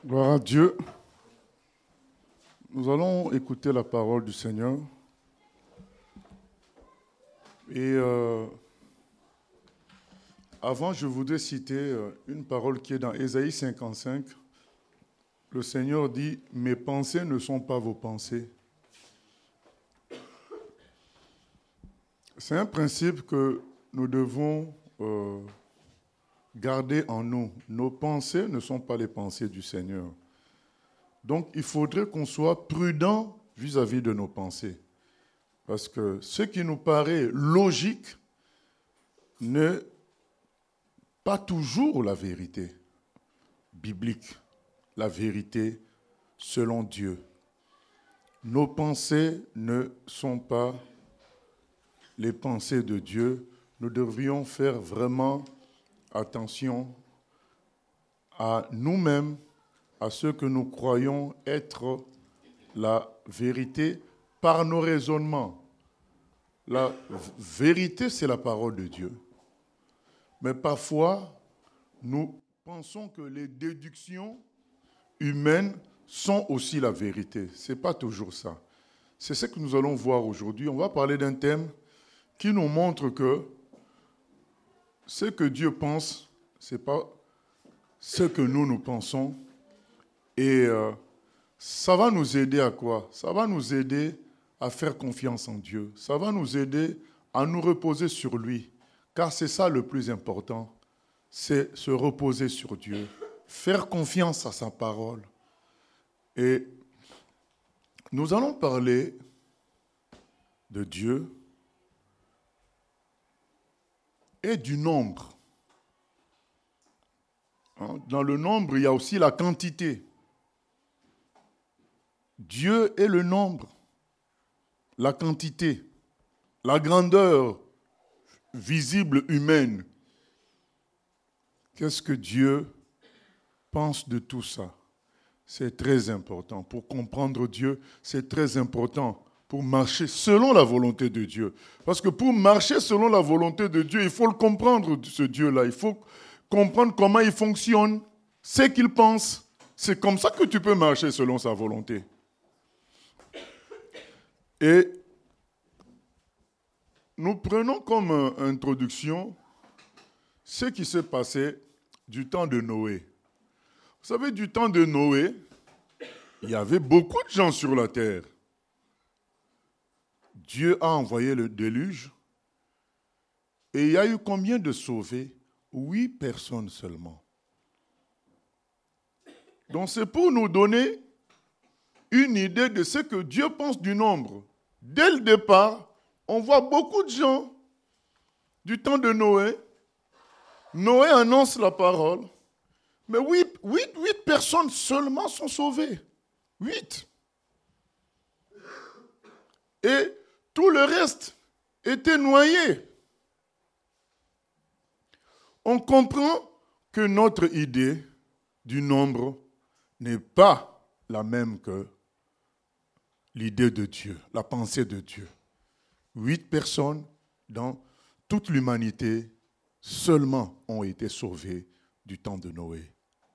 Gloire à Dieu. Nous allons écouter la parole du Seigneur. Et avant, je voudrais citer une parole qui est dans Ésaïe 55. Le Seigneur dit « Mes pensées ne sont pas vos pensées ». C'est un principe que nous devons garder en nous. Nos pensées ne sont pas les pensées du Seigneur. Donc, il faudrait qu'on soit prudent vis-à-vis de nos pensées. Parce que ce qui nous paraît logique n'est pas toujours la vérité biblique, la vérité selon Dieu. Nos pensées ne sont pas les pensées de Dieu. Nous devrions faire vraiment attention à nous-mêmes, à ce que nous croyons être la vérité par nos raisonnements. La vérité, c'est la parole de Dieu. Mais parfois, nous pensons que les déductions humaines sont aussi la vérité. Ce n'est pas toujours ça. C'est ce que nous allons voir aujourd'hui. On va parler d'un thème qui nous montre que ce que Dieu pense, ce n'est pas ce que nous pensons. Et ça va nous aider à quoi? Ça va nous aider à faire confiance en Dieu. Ça va nous aider à nous reposer sur lui. Car c'est ça le plus important. C'est se reposer sur Dieu. Faire confiance à sa parole. Et nous allons parler de Dieu et du nombre. Dans le nombre, il y a aussi la quantité. Dieu est le nombre, la quantité, la grandeur visible humaine. Qu'est-ce que Dieu pense de tout ça? C'est très important. Pour comprendre Dieu, c'est très important pour marcher selon la volonté de Dieu. Parce que pour marcher selon la volonté de Dieu, il faut le comprendre, ce Dieu-là. Il faut comprendre comment il fonctionne, ce qu'il pense. C'est comme ça que tu peux marcher selon sa volonté. Et nous prenons comme introduction ce qui s'est passé du temps de Noé. Vous savez, du temps de Noé, il y avait beaucoup de gens sur la terre. Dieu a envoyé le déluge et il y a eu combien de sauvés? 8 personnes seulement. Donc c'est pour nous donner une idée de ce que Dieu pense du nombre. Dès le départ, on voit beaucoup de gens du temps de Noé. Noé annonce la parole, mais 8 personnes seulement sont sauvées. 8. Et tout le reste était noyé. On comprend que notre idée du nombre n'est pas la même que l'idée de Dieu, la pensée de Dieu. 8 personnes dans toute l'humanité seulement ont été sauvées du temps de Noé.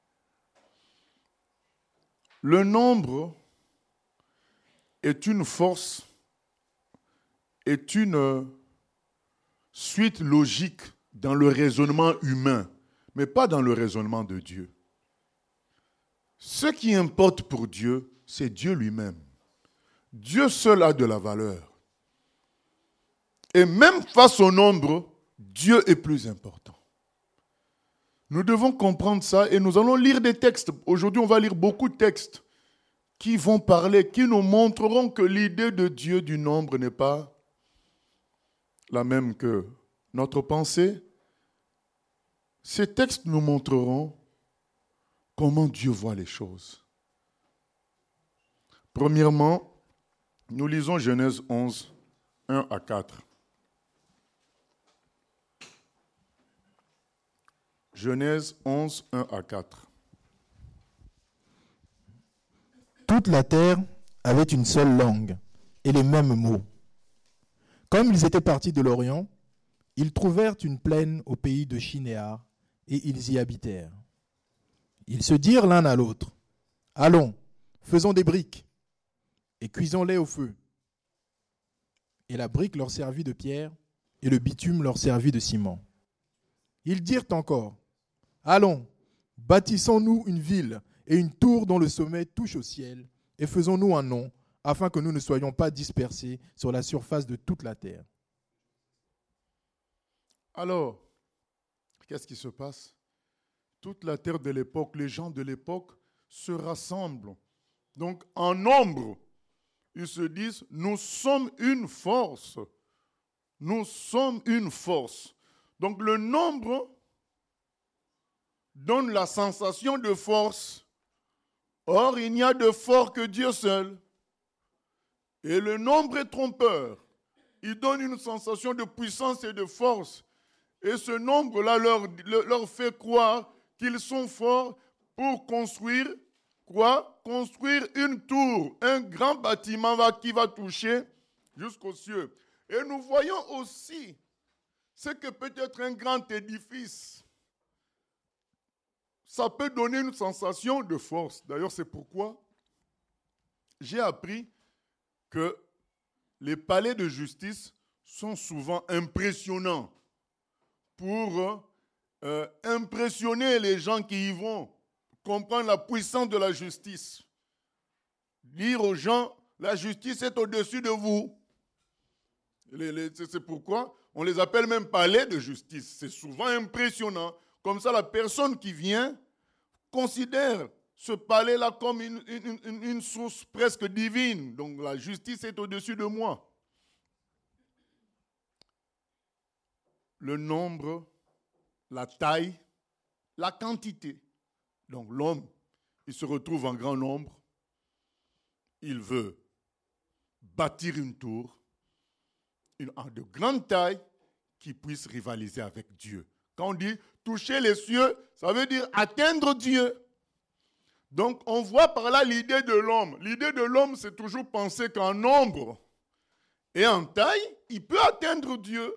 Le nombre est une force, est une suite logique dans le raisonnement humain, mais pas dans le raisonnement de Dieu. Ce qui importe pour Dieu, c'est Dieu lui-même. Dieu seul a de la valeur. Et même face au nombre, Dieu est plus important. Nous devons comprendre ça et nous allons lire des textes. Aujourd'hui, on va lire beaucoup de textes qui vont parler, qui nous montreront que l'idée de Dieu du nombre n'est pas la même que notre pensée. Ces textes nous montreront comment Dieu voit les choses. Premièrement, nous lisons Genèse 11, 1 à 4. Genèse 11, 1 à 4. Toute la terre avait une seule langue et les mêmes mots. Comme ils étaient partis de l'Orient, ils trouvèrent une plaine au pays de Shinéar et ils y habitèrent. Ils se dirent l'un à l'autre, Allons, faisons des briques et cuisons-les au feu. Et la brique leur servit de pierre et le bitume leur servit de ciment. Ils dirent encore, allons, bâtissons-nous une ville et une tour dont le sommet touche au ciel, et faisons-nous un nom, afin que nous ne soyons pas dispersés sur la surface de toute la terre. Alors, qu'est-ce qui se passe? Toute la terre de l'époque, les gens de l'époque se rassemblent. Donc, en nombre, ils se disent, nous sommes une force. Nous sommes une force. Donc, le nombre donne la sensation de force. Or, il n'y a de fort que Dieu seul. Et le nombre est trompeur. Il donne une sensation de puissance et de force. Et ce nombre-là leur fait croire qu'ils sont forts pour construire quoi? Construire une tour, un grand bâtiment qui va toucher jusqu'aux cieux. Et nous voyons aussi ce que peut être un grand édifice. Ça peut donner une sensation de force. D'ailleurs, c'est pourquoi j'ai appris que les palais de justice sont souvent impressionnants pour impressionner les gens qui y vont, comprendre la puissance de la justice. Dire aux gens, la justice est au-dessus de vous. C'est pourquoi on les appelle même palais de justice. C'est souvent impressionnant. Comme ça, la personne qui vient considère ce palais-là comme une source presque divine. Donc la justice est au-dessus de moi. Le nombre, la taille, la quantité. Donc l'homme, il se retrouve en grand nombre. Il veut bâtir une tour de grande taille qui puisse rivaliser avec Dieu. Quand on dit toucher les cieux, ça veut dire atteindre Dieu. Donc, on voit par là l'idée de l'homme. L'idée de l'homme, c'est toujours penser qu'en nombre et en taille, il peut atteindre Dieu.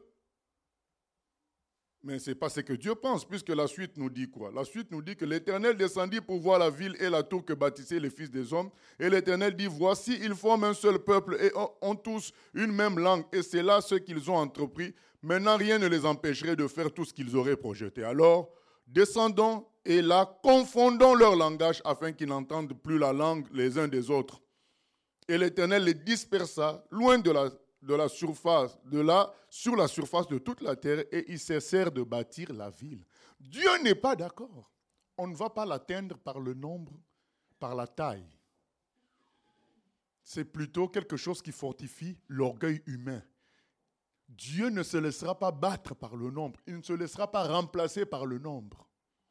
Mais ce n'est pas ce que Dieu pense, puisque la suite nous dit quoi? La suite nous dit que l'Éternel descendit pour voir la ville et la tour que bâtissaient les fils des hommes. Et l'Éternel dit, voici, ils forment un seul peuple et ont tous une même langue. Et c'est là ce qu'ils ont entrepris. Maintenant, rien ne les empêcherait de faire tout ce qu'ils auraient projeté. Alors, descendons et là, confondons leur langage afin qu'ils n'entendent plus la langue les uns des autres. Et l'Éternel les dispersa loin sur la surface de toute la terre et ils cessèrent de bâtir la ville. Dieu n'est pas d'accord. On ne va pas l'atteindre par le nombre, par la taille. C'est plutôt quelque chose qui fortifie l'orgueil humain. Dieu ne se laissera pas battre par le nombre. Il ne se laissera pas remplacer par le nombre.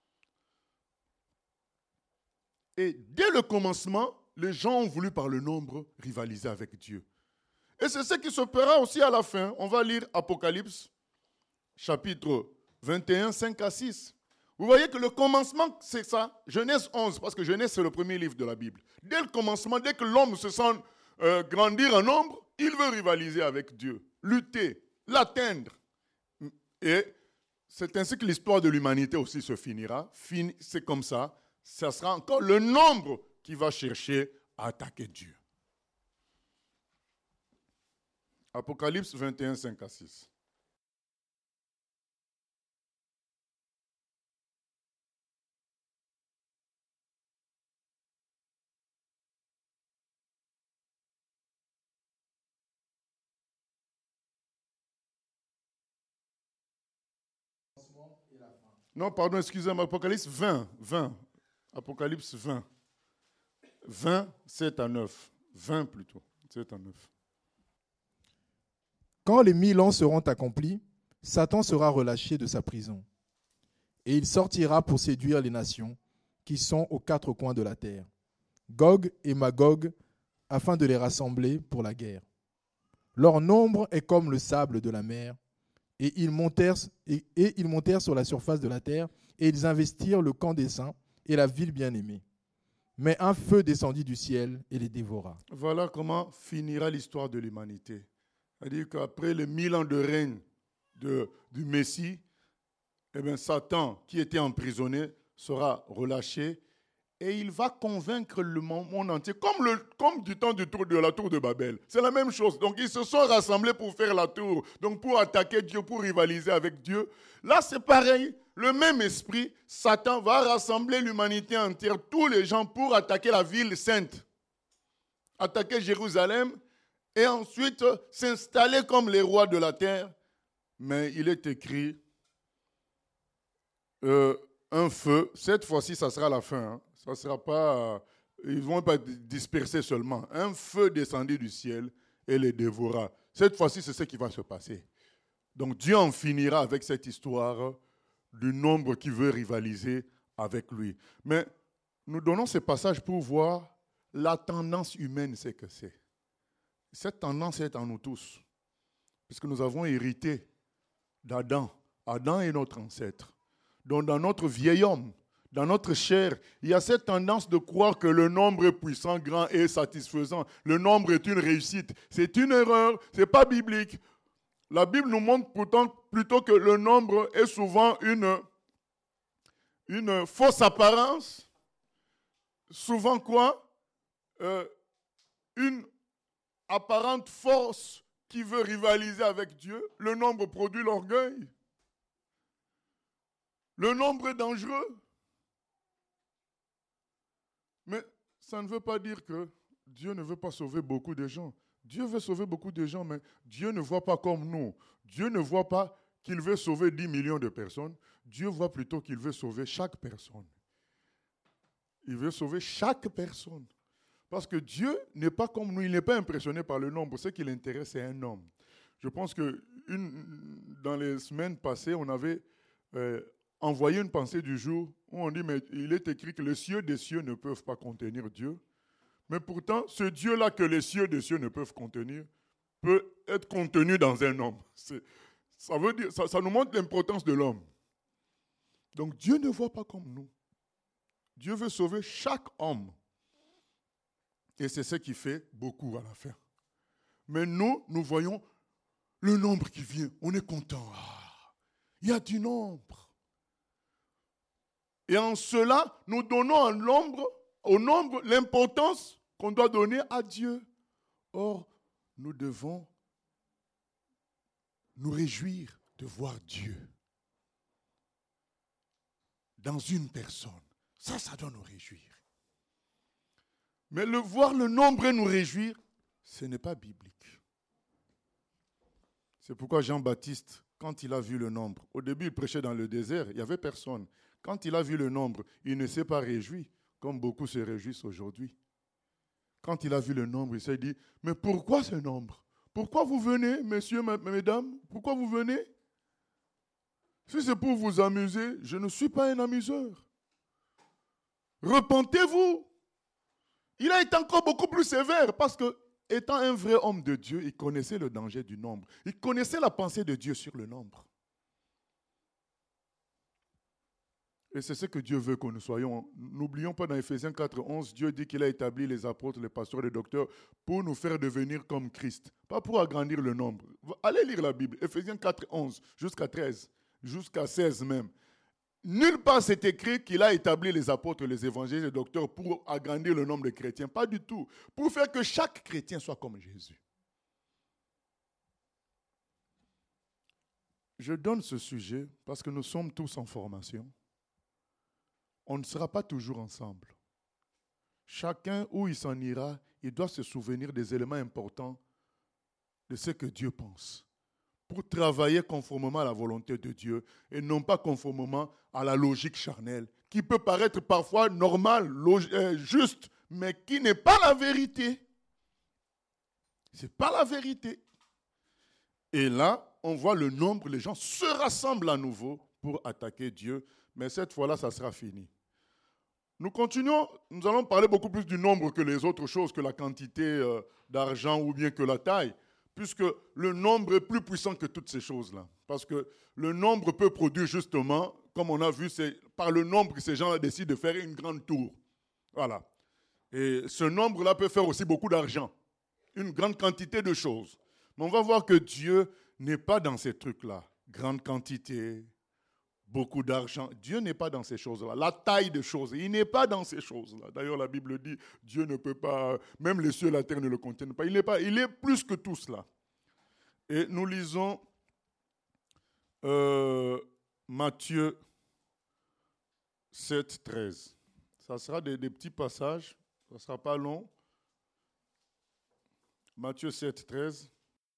Et dès le commencement, les gens ont voulu par le nombre rivaliser avec Dieu. Et c'est ce qui se fera aussi à la fin. On va lire Apocalypse, chapitre 21, 5 à 6. Vous voyez que le commencement, c'est ça. Genèse 11, parce que Genèse, c'est le premier livre de la Bible. Dès le commencement, dès que l'homme se sent grandir en nombre, il veut rivaliser avec Dieu, lutter, l'atteindre. Et c'est ainsi que l'histoire de l'humanité aussi se finira. C'est comme ça. Ça sera encore le nombre qui va chercher à attaquer Dieu. Apocalypse 21, 5 à 6. Non, pardon, excusez-moi, Apocalypse 20. Apocalypse 20. 20, 7 à 9. 20 plutôt, 7 à 9. Quand les 1000 ans seront accomplis, Satan sera relâché de sa prison. Et il sortira pour séduire les nations qui sont aux quatre coins de la terre, Gog et Magog, afin de les rassembler pour la guerre. Leur nombre est comme le sable de la mer, et ils montèrent sur la surface de la terre, et ils investirent le camp des saints et la ville bien-aimée. Mais un feu descendit du ciel et les dévora. Voilà comment finira l'histoire de l'humanité. C'est-à-dire qu'après les 1000 ans de règne du Messie, Satan, qui était emprisonné, sera relâché et il va convaincre le monde entier, comme du temps de la tour de Babel. C'est la même chose. Donc ils se sont rassemblés pour faire la tour, donc pour attaquer Dieu, pour rivaliser avec Dieu. Là c'est pareil, le même esprit, Satan va rassembler l'humanité entière, tous les gens pour attaquer la ville sainte, attaquer Jérusalem et ensuite s'installer comme les rois de la terre. Mais il est écrit, un feu, cette fois-ci ça sera la fin, hein. Ça sera pas, ils ne vont pas disperser seulement. Un feu descendit du ciel et les dévora. Cette fois-ci, c'est ce qui va se passer. Donc Dieu en finira avec cette histoire du nombre qui veut rivaliser avec lui. Mais nous donnons ce passage pour voir la tendance humaine, c'est que c'est. Cette tendance est en nous tous, puisque nous avons hérité d'Adam. Adam est notre ancêtre. Donc dans notre vieil homme, dans notre chair, il y a cette tendance de croire que le nombre est puissant, grand et satisfaisant. Le nombre est une réussite. C'est une erreur, ce n'est pas biblique. La Bible nous montre pourtant plutôt que le nombre est souvent une fausse apparence. Souvent quoi? Une apparente force qui veut rivaliser avec Dieu. Le nombre produit l'orgueil. Le nombre est dangereux. Mais ça ne veut pas dire que Dieu ne veut pas sauver beaucoup de gens. Dieu veut sauver beaucoup de gens, mais Dieu ne voit pas comme nous. Dieu ne voit pas qu'il veut sauver 10 millions de personnes. Dieu voit plutôt qu'il veut sauver chaque personne. Il veut sauver chaque personne. Parce que Dieu n'est pas comme nous, il n'est pas impressionné par le nombre. Ce qui l'intéresse, c'est un homme. Je pense que dans les semaines passées, on avait envoyé une pensée du jour où on dit, mais il est écrit que les cieux des cieux ne peuvent pas contenir Dieu. Mais pourtant, ce Dieu-là que les cieux des cieux ne peuvent contenir peut être contenu dans un homme. Ça veut dire, ça nous montre l'importance de l'homme. Donc Dieu ne voit pas comme nous. Dieu veut sauver chaque homme. Et c'est ce qui fait beaucoup à la fin. Mais nous voyons le nombre qui vient. On est content. Ah, il y a du nombre. Et en cela, nous donnons au nombre l'importance qu'on doit donner à Dieu. Or, nous devons nous réjouir de voir Dieu dans une personne. Ça doit nous réjouir. Mais voir le nombre et nous réjouir, ce n'est pas biblique. C'est pourquoi Jean-Baptiste, quand il a vu le nombre, au début il prêchait dans le désert, il n'y avait personne. Quand il a vu le nombre, il ne s'est pas réjoui, comme beaucoup se réjouissent aujourd'hui. Quand il a vu le nombre, il s'est dit, mais pourquoi ce nombre? Pourquoi vous venez, messieurs, mesdames? Pourquoi vous venez? Si c'est pour vous amuser, je ne suis pas un amuseur. Repentez-vous. Il a été encore beaucoup plus sévère parce que, étant un vrai homme de Dieu, il connaissait le danger du nombre. Il connaissait la pensée de Dieu sur le nombre. Et c'est ce que Dieu veut que nous soyons. N'oublions pas dans Ephésiens 4:11, Dieu dit qu'il a établi les apôtres, les pasteurs, les docteurs pour nous faire devenir comme Christ. Pas pour agrandir le nombre. Allez lire la Bible, Ephésiens 4:11 jusqu'à 13, jusqu'à 16 même. Nulle part c'est écrit qu'il a établi les apôtres, les évangélistes, les docteurs pour agrandir le nombre de chrétiens. Pas du tout. Pour faire que chaque chrétien soit comme Jésus. Je donne ce sujet parce que nous sommes tous en formation. On ne sera pas toujours ensemble. Chacun, où il s'en ira, il doit se souvenir des éléments importants de ce que Dieu pense, pour travailler conformément à la volonté de Dieu et non pas conformément à la logique charnelle, qui peut paraître parfois normale, juste, mais qui n'est pas la vérité. Ce n'est pas la vérité. Et là, on voit le nombre, les gens se rassemblent à nouveau pour attaquer Dieu, mais cette fois-là, ça sera fini. Nous continuons, nous allons parler beaucoup plus du nombre que les autres choses, que la quantité d'argent ou bien que la taille, puisque le nombre est plus puissant que toutes ces choses-là. Parce que le nombre peut produire justement, comme on a vu, c'est par le nombre que ces gens-là décident de faire une grande tour. Voilà. Et ce nombre-là peut faire aussi beaucoup d'argent, une grande quantité de choses. Mais on va voir que Dieu n'est pas dans ces trucs-là. Grande quantité, beaucoup d'argent. Dieu n'est pas dans ces choses-là. La taille des choses, il n'est pas dans ces choses-là. D'ailleurs, la Bible dit, Dieu ne peut pas, même les cieux et la terre ne le contiennent pas. Il est plus que tout cela. Et nous lisons Matthieu 7, 13. Ça sera des petits passages, ça ne sera pas long. Matthieu 7, 13.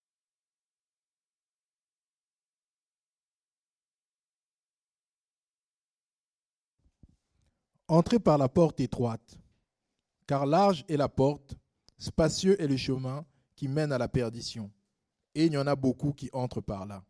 Entrez par la porte étroite, car large est la porte, spacieux est le chemin qui mène à la perdition, et il y en a beaucoup qui entrent par là.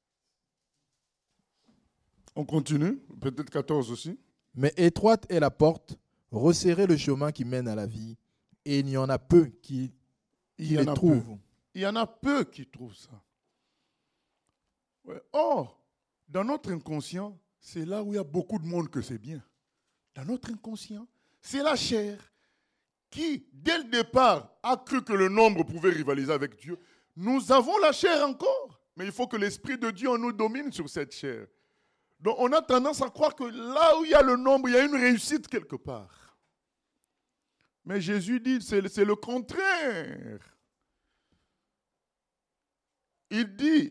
On continue, peut-être 14 aussi. Mais étroite est la porte, resserrez le chemin qui mène à la vie, et il y en a peu qui les trouvent. Il y en a peu qui trouvent ça. Ouais. Or, dans notre inconscient, c'est là où il y a beaucoup de monde que c'est bien. Dans notre inconscient, c'est la chair qui, dès le départ, a cru que le nombre pouvait rivaliser avec Dieu. Nous avons la chair encore, mais il faut que l'Esprit de Dieu en nous domine sur cette chair. Donc on a tendance à croire que là où il y a le nombre, il y a une réussite quelque part. Mais Jésus dit, c'est le contraire. Il dit,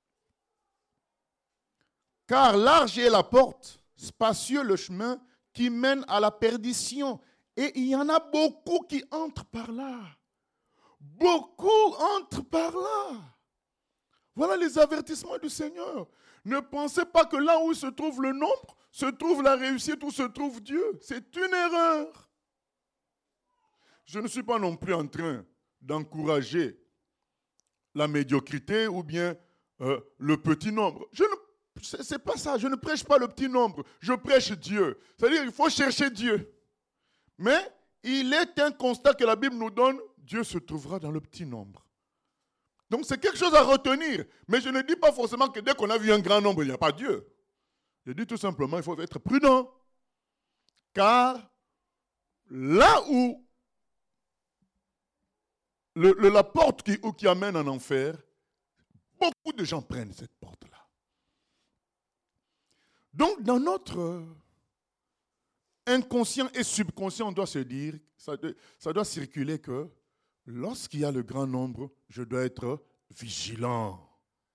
car large est la porte, spacieux le chemin qui mène à la perdition. Et il y en a beaucoup qui entrent par là. Beaucoup entrent par là. Voilà les avertissements du Seigneur. Ne pensez pas que là où se trouve le nombre, se trouve la réussite ou se trouve Dieu. C'est une erreur. Je ne suis pas non plus en train d'encourager la médiocrité ou bien le petit nombre. C'est pas ça. Je ne prêche pas le petit nombre. Je prêche Dieu. C'est-à-dire qu'il faut chercher Dieu. Mais il est un constat que la Bible nous donne. Dieu se trouvera dans le petit nombre. Donc c'est quelque chose à retenir. Mais je ne dis pas forcément que dès qu'on a vu un grand nombre, il n'y a pas Dieu. Je dis tout simplement qu'il faut être prudent. Car là où la porte qui amène en enfer, beaucoup de gens prennent cette porte-là. Donc dans notre inconscient et subconscient, on doit se dire, ça doit circuler que lorsqu'il y a le grand nombre, je dois être vigilant.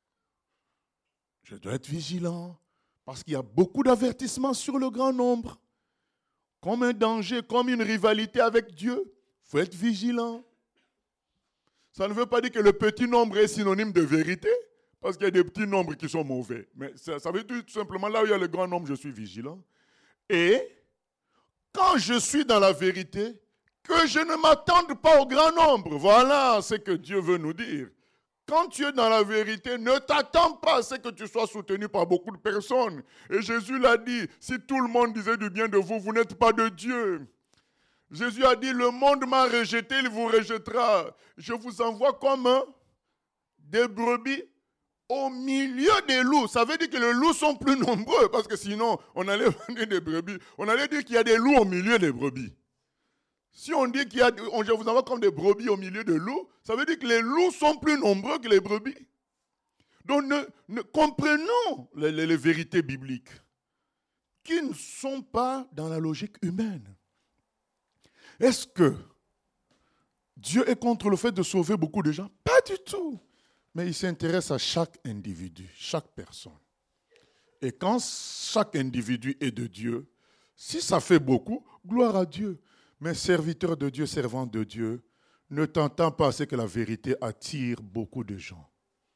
Je dois être vigilant parce qu'il y a beaucoup d'avertissements sur le grand nombre. Comme un danger, comme une rivalité avec Dieu, il faut être vigilant. Ça ne veut pas dire que le petit nombre est synonyme de vérité, parce qu'il y a des petits nombres qui sont mauvais. Mais ça veut dire tout simplement, là où il y a le grand nombre, je suis vigilant. Et quand je suis dans la vérité, que je ne m'attende pas au grand nombre. Voilà ce que Dieu veut nous dire. Quand tu es dans la vérité, ne t'attends pas à ce que tu sois soutenu par beaucoup de personnes. Et Jésus l'a dit, si tout le monde disait du bien de vous, vous n'êtes pas de Dieu. Jésus a dit, le monde m'a rejeté, il vous rejettera. Je vous envoie comme des brebis au milieu des loups. Ça veut dire que les loups sont plus nombreux, parce que sinon, on allait vendre des brebis. On allait dire qu'il y a des loups au milieu des brebis. Si on dit je vous envoie comme des brebis au milieu de loups, ça veut dire que les loups sont plus nombreux que les brebis. Donc, comprenons les vérités bibliques qui ne sont pas dans la logique humaine. Est-ce que Dieu est contre le fait de sauver beaucoup de gens? Pas du tout. Mais il s'intéresse à chaque individu, chaque personne. Et quand chaque individu est de Dieu, si ça fait beaucoup, gloire à Dieu. Mais serviteur de Dieu, servant de Dieu, ne t'entends pas à ce que la vérité attire beaucoup de gens.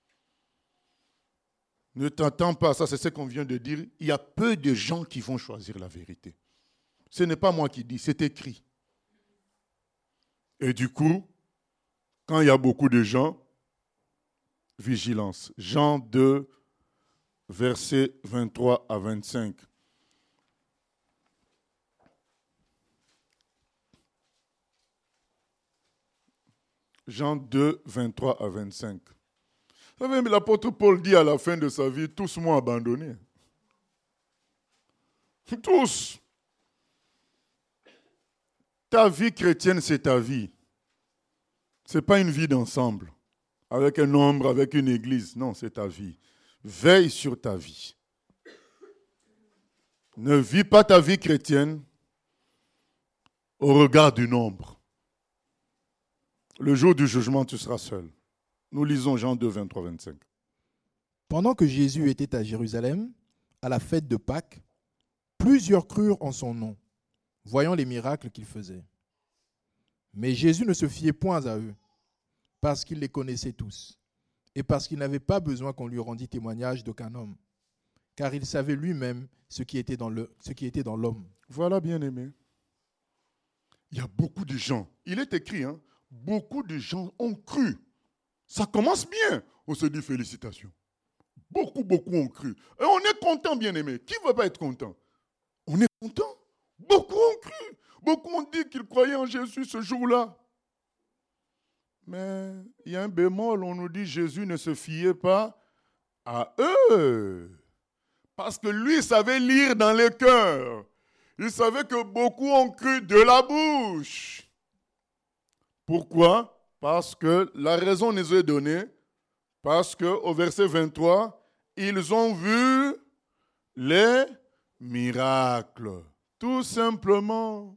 Ne t'entends pas, ça c'est ce qu'on vient de dire, il y a peu de gens qui vont choisir la vérité. Ce n'est pas moi qui dis, c'est écrit. Et du coup, quand il y a beaucoup de gens, vigilance. Jean 2, versets 23 à 25. Jean 2, 23 à 25. Vous savez, l'apôtre Paul dit à la fin de sa vie, tous m'ont abandonné. Tous. Ta vie chrétienne, c'est ta vie. Ce n'est pas une vie d'ensemble, avec un nombre, avec une église. Non, c'est ta vie. Veille sur ta vie. Ne vis pas ta vie chrétienne au regard du nombre. Le jour du jugement, tu seras seul. Nous lisons Jean 2, 23, 25. Pendant que Jésus était à Jérusalem, à la fête de Pâques, plusieurs crurent en son nom, voyant les miracles qu'il faisait. Mais Jésus ne se fiait point à eux, parce qu'il les connaissait tous, et parce qu'il n'avait pas besoin qu'on lui rendît témoignage d'aucun homme, car il savait lui-même ce qui était dans l'homme. Voilà, bien-aimé. Il y a beaucoup de gens, il est écrit, beaucoup de gens ont cru. Ça commence bien. On se dit félicitations. Beaucoup ont cru. Et on est content, bien-aimé. Qui ne va pas être content? On est content. Beaucoup ont cru. Beaucoup ont dit qu'ils croyaient en Jésus ce jour-là. Mais il y a un bémol, on nous dit Jésus ne se fiait pas à eux. Parce que lui savait lire dans les cœurs. Il savait que beaucoup ont cru de la bouche. Pourquoi? Parce que la raison nous est donnée. Parce qu'au verset 23, ils ont vu les miracles. Tout simplement.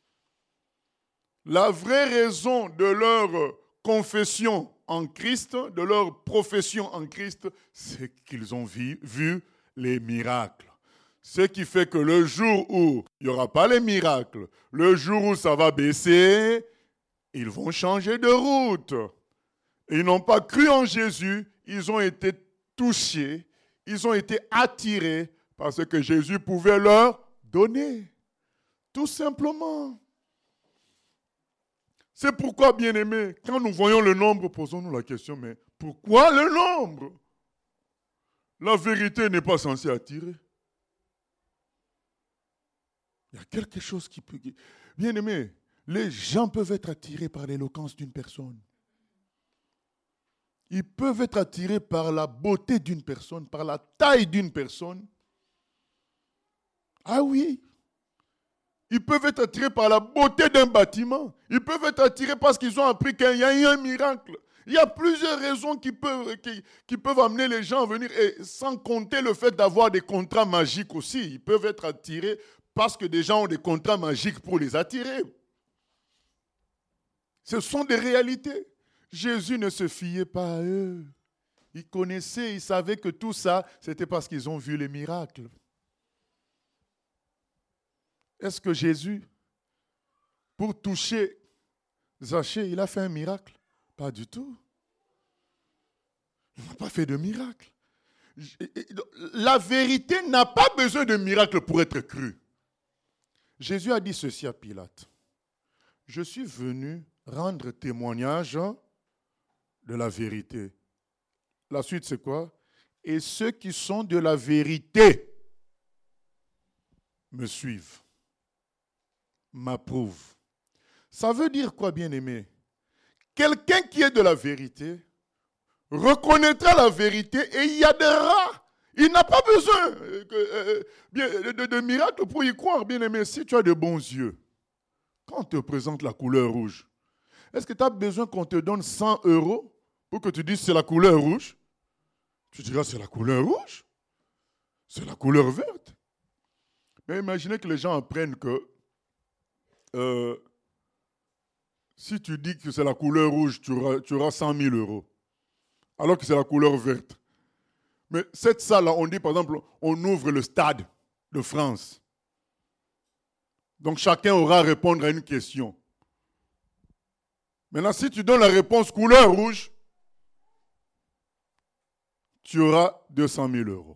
La vraie raison de leur confession en Christ, de leur profession en Christ, c'est qu'ils ont vu les miracles. Ce qui fait que le jour où il n'y aura pas les miracles, le jour où ça va baisser, ils vont changer de route. Ils n'ont pas cru en Jésus, ils ont été touchés, ils ont été attirés par ce que Jésus pouvait leur donner. Tout simplement. C'est pourquoi, bien-aimés, quand nous voyons le nombre, posons-nous la question, mais pourquoi le nombre? La vérité n'est pas censée attirer. Il y a quelque chose qui peut... Bien-aimés, les gens peuvent être attirés par l'éloquence d'une personne. Ils peuvent être attirés par la beauté d'une personne, par la taille d'une personne. Ah oui. Ils peuvent être attirés par la beauté d'un bâtiment. Ils peuvent être attirés parce qu'ils ont appris qu'il y a eu un miracle. Il y a plusieurs raisons qui peuvent amener les gens à venir, et sans compter le fait d'avoir des contrats magiques aussi. Ils peuvent être attirés parce que des gens ont des contrats magiques pour les attirer. Ce sont des réalités. Jésus ne se fiait pas à eux. Ils connaissaient, ils savaient que tout ça, c'était parce qu'ils ont vu les miracles. Est-ce que Jésus, pour toucher Zachée, il a fait un miracle? Pas du tout. Il n'a pas fait de miracle. La vérité n'a pas besoin de miracle pour être crue. Jésus a dit ceci à Pilate. Je suis venu rendre témoignage de la vérité. La suite, c'est quoi? Et ceux qui sont de la vérité me suivent, m'approuvent. Ça veut dire quoi, bien-aimé? Quelqu'un qui est de la vérité reconnaîtra la vérité et y adhérera. Il n'a pas besoin de miracle pour y croire, bien-aimé. Si tu as de bons yeux, quand on te présente la couleur rouge, est-ce que tu as besoin qu'on te donne 100 € pour que tu dises c'est la couleur rouge? Tu diras c'est la couleur rouge, c'est la couleur verte. Mais imaginez que les gens apprennent que si tu dis que c'est la couleur rouge, tu auras 100 000 €, alors que c'est la couleur verte. Mais cette salle-là, on dit par exemple, on ouvre le stade de France. Donc chacun aura à répondre à une question. Maintenant, si tu donnes la réponse couleur rouge, tu auras 200 000 €.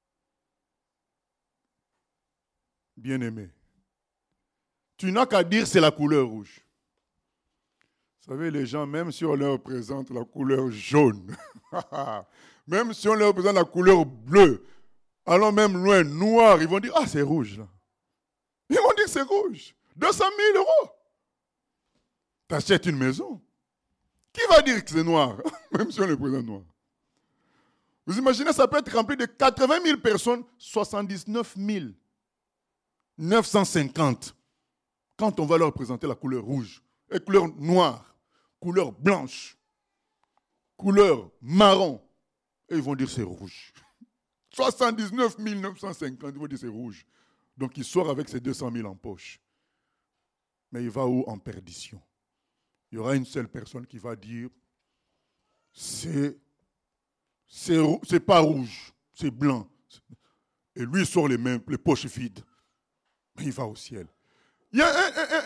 Bien-aimé. Tu n'as qu'à dire c'est la couleur rouge. Vous savez, les gens, même si on leur présente la couleur jaune, même si on leur présente la couleur bleue, allons même loin, noir, ils vont dire, ah, c'est rouge, là. Ils vont dire, c'est rouge. 200 000 €. Tu achètes une maison. Qui va dire que c'est noir, même si on le présente noir? Vous imaginez, ça peut être rempli de 80 000 personnes, 79 950. Quand on va leur présenter la couleur rouge, et couleur noire, couleur blanche, couleur marron, et ils vont dire c'est rouge. 79 950, ils vont dire c'est rouge. Donc il sort avec ses 200 000 en poche. Mais il va où? En perdition. Il y aura une seule personne qui va dire, c'est pas rouge, c'est blanc. Et lui, il sort les poches vides. Mais il va au ciel. Il y a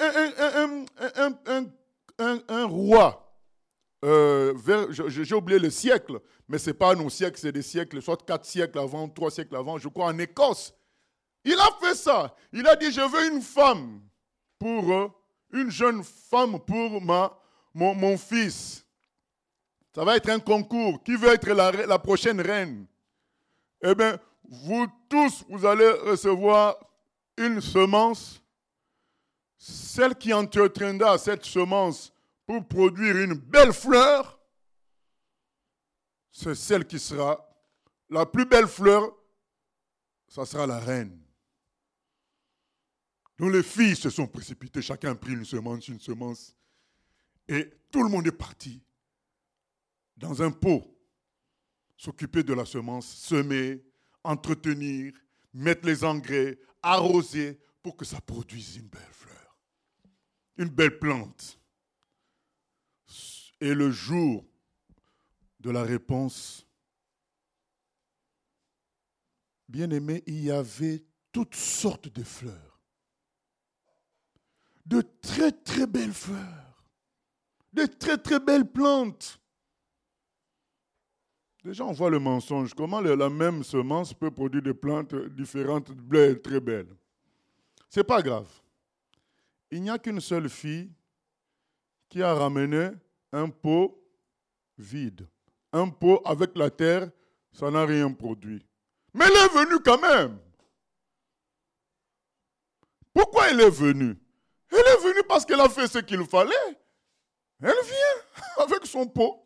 un roi, j'ai oublié le siècle, mais ce n'est pas nos siècles, c'est des siècles, soit 4 siècles avant, 3 siècles avant, je crois en Écosse. Il a fait ça. Il a dit, je veux une femme, une jeune femme pour mon fils. Ça va être un concours. Qui veut être la prochaine reine? Eh bien, vous tous, vous allez recevoir une semence. Celle qui entretiendra cette semence pour produire une belle fleur, c'est celle qui sera la plus belle fleur, ça sera la reine. Donc les filles se sont précipitées, chacun a pris une semence, et tout le monde est parti dans un pot, s'occuper de la semence, semer, entretenir, mettre les engrais, arroser pour que ça produise une belle fleur, une belle plante. Et le jour de la réponse, bien aimé, il y avait toutes sortes de fleurs, de très très belles fleurs, de très très belles plantes. Déjà, on voit le mensonge. Comment la même semence peut produire des plantes différentes, belles, très belles. Ce n'est pas grave. Il n'y a qu'une seule fille qui a ramené un pot vide. Un pot avec la terre, ça n'a rien produit. Mais elle est venue quand même. Pourquoi elle est venue? Elle est venue parce qu'elle a fait ce qu'il fallait. Elle vient avec son pot.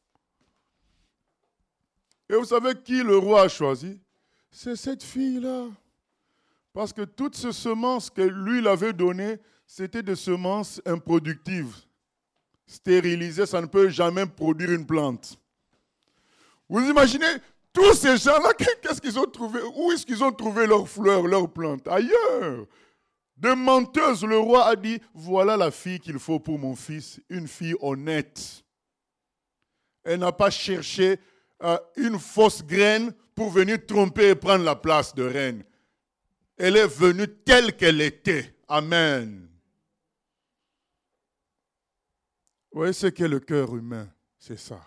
Et vous savez qui le roi a choisi? C'est cette fille-là. Parce que toutes ces semences que lui il avait données, c'était des semences improductives. Stérilisées, ça ne peut jamais produire une plante. Vous imaginez, tous ces gens-là, qu'est-ce qu'ils ont trouvé? Où est-ce qu'ils ont trouvé leurs fleurs, leurs plantes? Ailleurs. De menteuse, le roi a dit, voilà la fille qu'il faut pour mon fils, une fille honnête. Elle n'a pas cherché une fausse graine pour venir tromper et prendre la place de reine. Elle est venue telle qu'elle était. Amen. Vous voyez ce qu'est le cœur humain? C'est ça.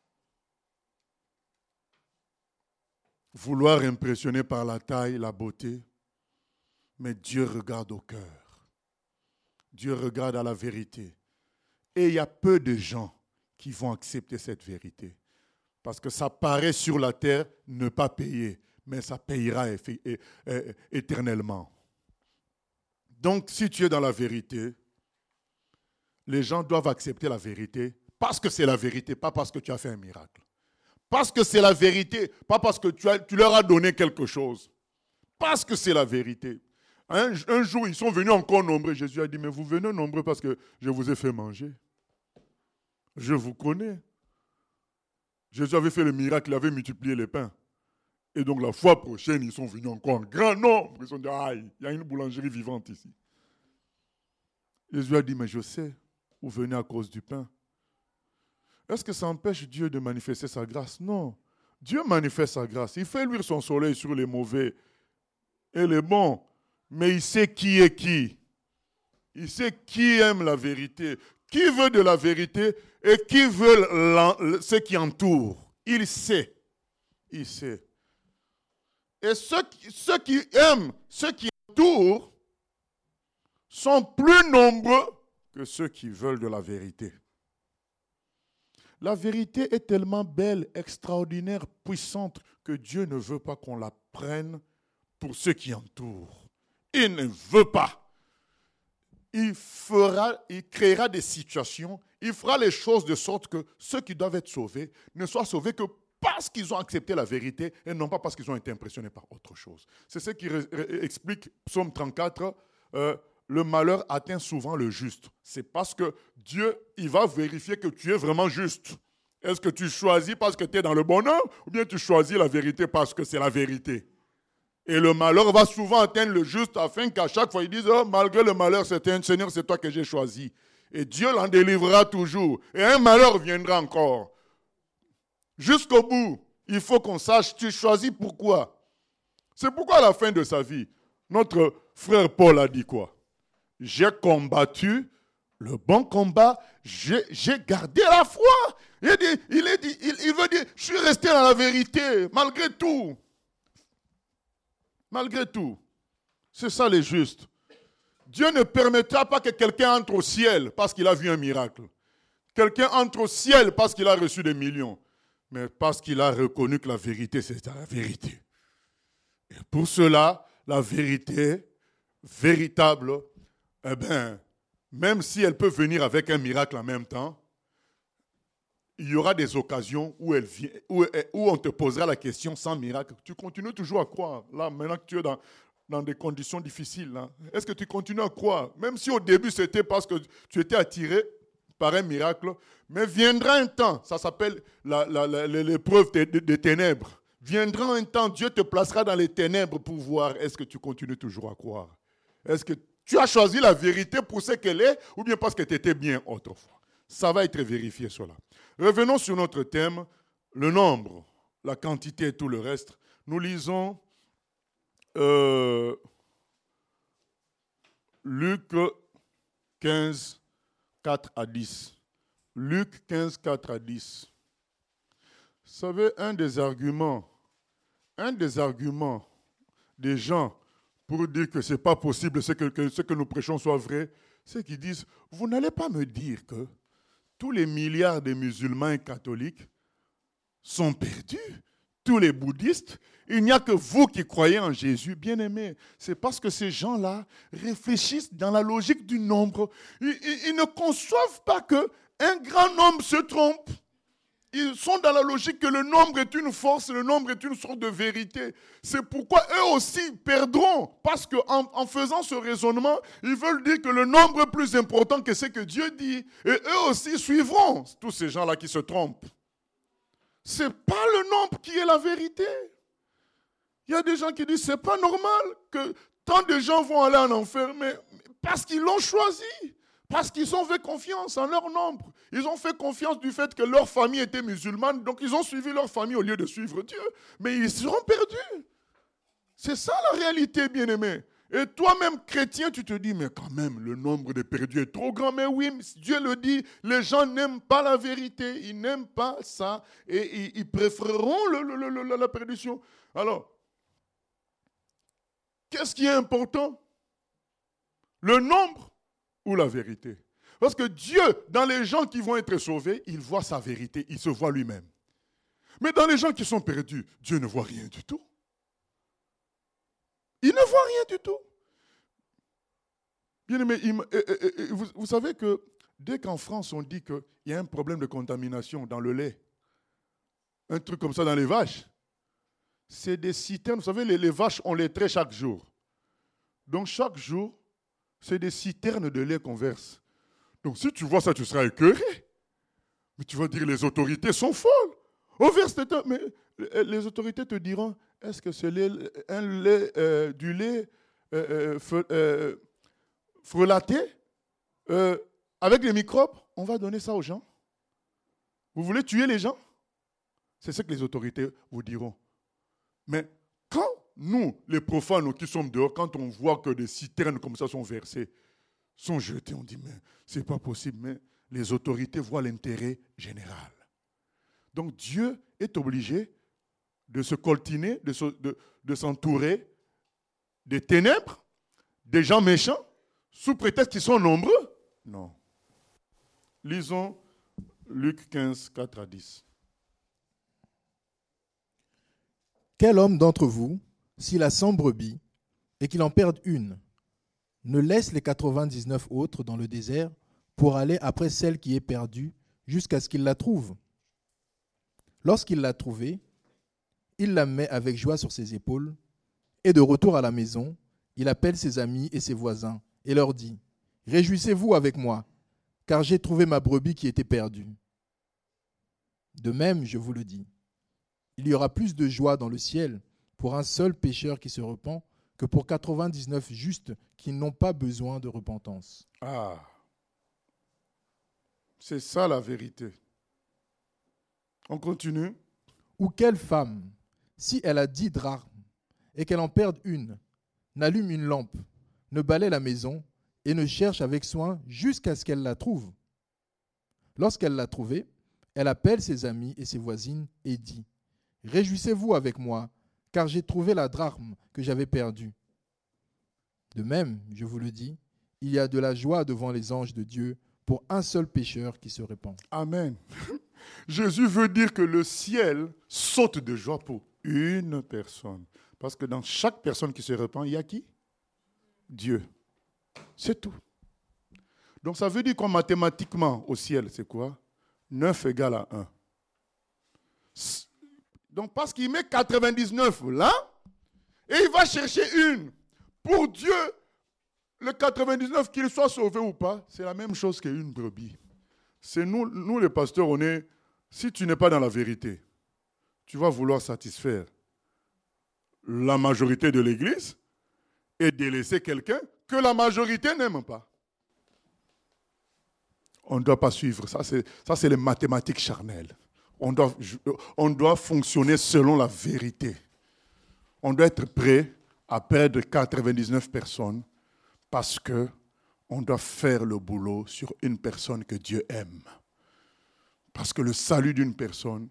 Vouloir impressionner par la taille, la beauté, mais Dieu regarde au cœur. Dieu regarde à la vérité. Et il y a peu de gens qui vont accepter cette vérité. Parce que ça paraît sur la terre ne pas payer, mais ça payera éternellement. Donc, si tu es dans la vérité, les gens doivent accepter la vérité parce que c'est la vérité, pas parce que tu as fait un miracle. Parce que c'est la vérité, pas parce que tu leur as donné quelque chose. Parce que c'est la vérité. Un jour, ils sont venus encore nombreux. Jésus a dit, mais vous venez nombreux parce que je vous ai fait manger. Je vous connais. Jésus avait fait le miracle, il avait multiplié les pains. Et donc la fois prochaine, ils sont venus encore en grand nombre. Ils ont dit, aïe, il y a une boulangerie vivante ici. Jésus a dit, mais je sais, vous venez à cause du pain. Est-ce que ça empêche Dieu de manifester sa grâce? Non. Dieu manifeste sa grâce. Il fait luire son soleil sur les mauvais et les bons. Mais il sait qui est qui. Il sait qui aime la vérité, qui veut de la vérité et qui veut ce qui entoure. Il sait. Il sait. Et ceux qui aiment, ceux qui entourent, sont plus nombreux que ceux qui veulent de la vérité. La vérité est tellement belle, extraordinaire, puissante, que Dieu ne veut pas qu'on la prenne pour ceux qui entourent. Il ne veut pas. Il créera des situations, il fera les choses de sorte que ceux qui doivent être sauvés ne soient sauvés que parce qu'ils ont accepté la vérité et non pas parce qu'ils ont été impressionnés par autre chose. C'est ce qui explique Psaume 34, le malheur atteint souvent le juste. C'est parce que Dieu, il va vérifier que tu es vraiment juste. Est-ce que tu choisis parce que tu es dans le bonheur ou bien tu choisis la vérité parce que c'est la vérité? Et le malheur va souvent atteindre le juste afin qu'à chaque fois, il dise, oh, malgré le malheur, Seigneur, c'est toi que j'ai choisi. Et Dieu l'en délivrera toujours. Et un malheur viendra encore. Jusqu'au bout, il faut qu'on sache, tu choisis pourquoi. C'est pourquoi à la fin de sa vie, notre frère Paul a dit quoi? J'ai combattu le bon combat, j'ai gardé la foi. Il veut dire, je suis resté dans la vérité, malgré tout. Malgré tout. C'est ça les justes. Dieu ne permettra pas que quelqu'un entre au ciel parce qu'il a vu un miracle. Quelqu'un entre au ciel parce qu'il a reçu des millions. Mais parce qu'il a reconnu que la vérité, c'est la vérité. Et pour cela, la vérité véritable, eh bien, même si elle peut venir avec un miracle en même temps, il y aura des occasions où on te posera la question sans miracle. Tu continues toujours à croire. Là, maintenant que tu es dans des conditions difficiles, là, est-ce que tu continues à croire? Même si au début, c'était parce que tu étais attiré par un miracle, mais viendra un temps, ça s'appelle l'épreuve des ténèbres. Viendra un temps, Dieu te placera dans les ténèbres pour voir est-ce que tu continues toujours à croire. Est-ce que tu as choisi la vérité pour ce qu'elle est ou bien parce que tu étais bien autrefois? Ça va être vérifié cela. Revenons sur notre thème, le nombre, la quantité et tout le reste. Nous lisons Luc 15, 4 à 10. Luc 15, 4 à 10. Vous savez, un des arguments des gens pour dire que ce n'est pas possible que ce que nous prêchons soit vrai, c'est qu'ils disent, vous n'allez pas me dire que tous les milliards de musulmans et catholiques sont perdus, tous les bouddhistes, il n'y a que vous qui croyez en Jésus, bien-aimés. C'est parce que ces gens-là réfléchissent dans la logique du nombre. Ils ne conçoivent pas qu'un grand nombre se trompe. Ils sont dans la logique que le nombre est une force, le nombre est une sorte de vérité. C'est pourquoi eux aussi perdront. Parce qu'en faisant ce raisonnement, ils veulent dire que le nombre est plus important que ce que Dieu dit. Et eux aussi suivront tous ces gens-là qui se trompent. Ce n'est pas le nombre qui est la vérité. Il y a des gens qui disent que ce n'est pas normal que tant de gens vont aller en enfer, mais parce qu'ils l'ont choisi. Parce qu'ils ont fait confiance en leur nombre. Ils ont fait confiance du fait que leur famille était musulmane, donc ils ont suivi leur famille au lieu de suivre Dieu. Mais ils seront perdus. C'est ça la réalité, bien-aimé. Et toi-même, chrétien, tu te dis, mais quand même, le nombre de perdus est trop grand. Mais oui, Dieu le dit, les gens n'aiment pas la vérité, ils n'aiment pas ça, et ils préféreront la perdition. Alors, qu'est-ce qui est important? Le nombre ou la vérité? Parce que Dieu, dans les gens qui vont être sauvés, il voit sa vérité, il se voit lui-même. Mais dans les gens qui sont perdus, Dieu ne voit rien du tout. Il ne voit rien du tout. Bien aimé, vous savez que dès qu'en France on dit qu'il y a un problème de contamination dans le lait, un truc comme ça dans les vaches, c'est des citernes. Vous savez, les vaches, on les traite chaque jour. Donc chaque jour, c'est des citernes de lait qu'on verse. Donc si tu vois ça, tu seras écœuré. Mais tu vas dire, les autorités sont folles. On verse mais les autorités te diront, est-ce que c'est du lait frelaté avec des microbes? On va donner ça aux gens. Vous voulez tuer les gens? C'est ce que les autorités vous diront. Mais quand nous, les profanes qui sommes dehors, quand on voit que des citernes comme ça sont versées, sont jetées, on dit, mais c'est pas possible. Mais les autorités voient l'intérêt général. Donc Dieu est obligé de se coltiner, de s'entourer des ténèbres, des gens méchants, sous prétexte qu'ils sont nombreux. Non. Lisons Luc 15, 4 à 10. Quel homme d'entre vous, s'il a 100 brebis et qu'il en perde une, ne laisse les 99 autres dans le désert pour aller après celle qui est perdue jusqu'à ce qu'il la trouve? Lorsqu'il l'a trouvée, il la met avec joie sur ses épaules et de retour à la maison, il appelle ses amis et ses voisins et leur dit « Réjouissez-vous avec moi, car j'ai trouvé ma brebis qui était perdue. » De même, je vous le dis, il y aura plus de joie dans le ciel pour un seul pécheur qui se repent que pour 99 justes qui n'ont pas besoin de repentance. Ah, c'est ça la vérité. On continue. Ou quelle femme, si elle a 10 drachmes et qu'elle en perde une, n'allume une lampe, ne balaie la maison et ne cherche avec soin jusqu'à ce qu'elle la trouve. Lorsqu'elle l'a trouvée, elle appelle ses amis et ses voisines et dit « Réjouissez-vous avec moi, car j'ai trouvé la drachme que j'avais perdue. » De même, je vous le dis, il y a de la joie devant les anges de Dieu pour un seul pécheur qui se repent. Amen. Jésus veut dire que le ciel saute de joie pour une personne. Parce que dans chaque personne qui se repent, il y a qui? Dieu. C'est tout. Donc ça veut dire qu'en mathématiquement, au ciel, c'est quoi? 9 égale à 1. Donc parce qu'il met 99 là, et il va chercher une. Pour Dieu, le 99, qu'il soit sauvé ou pas, c'est la même chose qu'une brebis. C'est nous les pasteurs, on est, si tu n'es pas dans la vérité, tu vas vouloir satisfaire la majorité de l'Église et délaisser quelqu'un que la majorité n'aime pas. On ne doit pas suivre. Ça, c'est les mathématiques charnelles. On doit fonctionner selon la vérité. On doit être prêt à perdre 99 personnes parce qu'on doit faire le boulot sur une personne que Dieu aime. Parce que le salut d'une personne,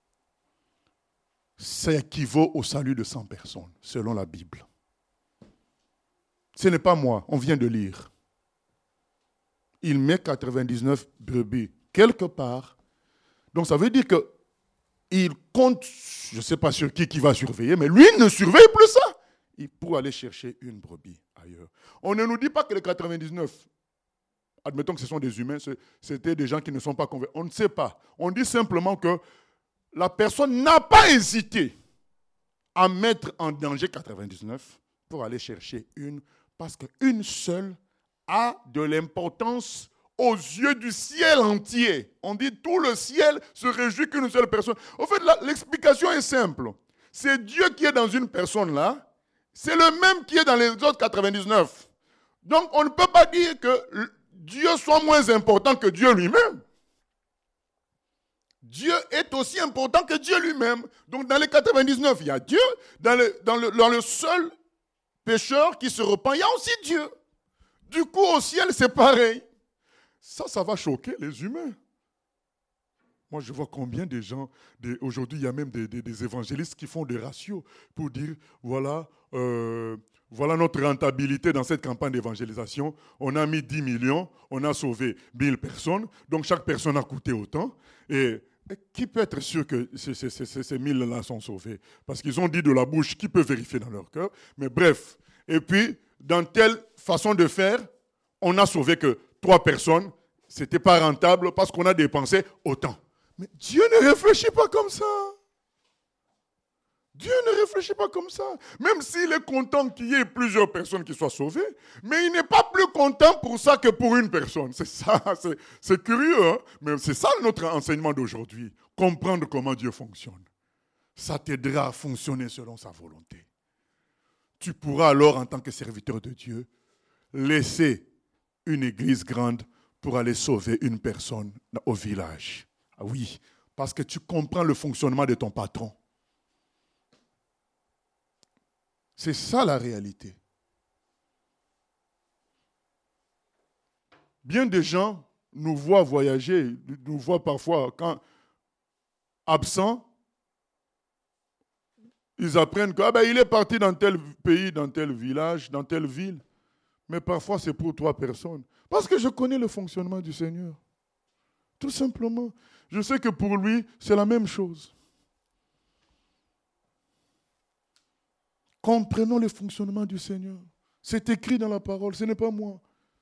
ça équivaut au salut de 100 personnes, selon la Bible. Ce n'est pas moi, on vient de lire. Il met 99 brebis quelque part. Donc ça veut dire qu'il compte, je ne sais pas sur qui va surveiller, mais lui ne surveille plus ça. Il pour aller chercher une brebis ailleurs. On ne nous dit pas que les 99, admettons que ce sont des humains, c'était des gens qui ne sont pas convaincus. On ne sait pas. On dit simplement que la personne n'a pas hésité à mettre en danger 99 pour aller chercher une, parce qu'une seule a de l'importance aux yeux du ciel entier. On dit tout le ciel se réjouit qu'une seule personne. En fait, l'explication est simple. C'est Dieu qui est dans une personne là, c'est le même qui est dans les autres 99. Donc on ne peut pas dire que Dieu soit moins important que Dieu lui-même. Dieu est aussi important que Dieu lui-même. Donc dans les 99, il y a Dieu. Dans le seul pécheur qui se repent, il y a aussi Dieu. Du coup, au ciel, c'est pareil. Ça va choquer les humains. Moi, je vois combien de gens, aujourd'hui, il y a même des évangélistes qui font des ratios pour dire, voilà notre rentabilité dans cette campagne d'évangélisation. On a mis 10 millions, on a sauvé 1000 personnes, donc chaque personne a coûté autant. Et qui peut être sûr que ces 1000-là sont sauvés? Parce qu'ils ont dit de la bouche, qui peut vérifier dans leur cœur? Mais bref, et puis, dans telle façon de faire, on n'a sauvé que 3 personnes. Ce n'était pas rentable parce qu'on a dépensé autant. Mais Dieu ne réfléchit pas comme ça. Dieu ne réfléchit pas comme ça. Même s'il est content qu'il y ait plusieurs personnes qui soient sauvées, mais il n'est pas plus content pour ça que pour une personne. C'est ça, c'est curieux, hein? Mais c'est ça notre enseignement d'aujourd'hui. Comprendre comment Dieu fonctionne. Ça t'aidera à fonctionner selon sa volonté. Tu pourras alors, en tant que serviteur de Dieu, laisser une église grande pour aller sauver une personne au village. Ah oui, parce que tu comprends le fonctionnement de ton patron. C'est ça la réalité. Bien des gens nous voient voyager, nous voient parfois quand absents, ils apprennent qu'il est parti dans tel pays, dans tel village, dans telle ville. Mais parfois c'est pour 3 personnes. Parce que je connais le fonctionnement du Seigneur. Tout simplement. Je sais que pour lui, c'est la même chose. Comprenons le fonctionnement du Seigneur. C'est écrit dans la parole, ce n'est pas moi.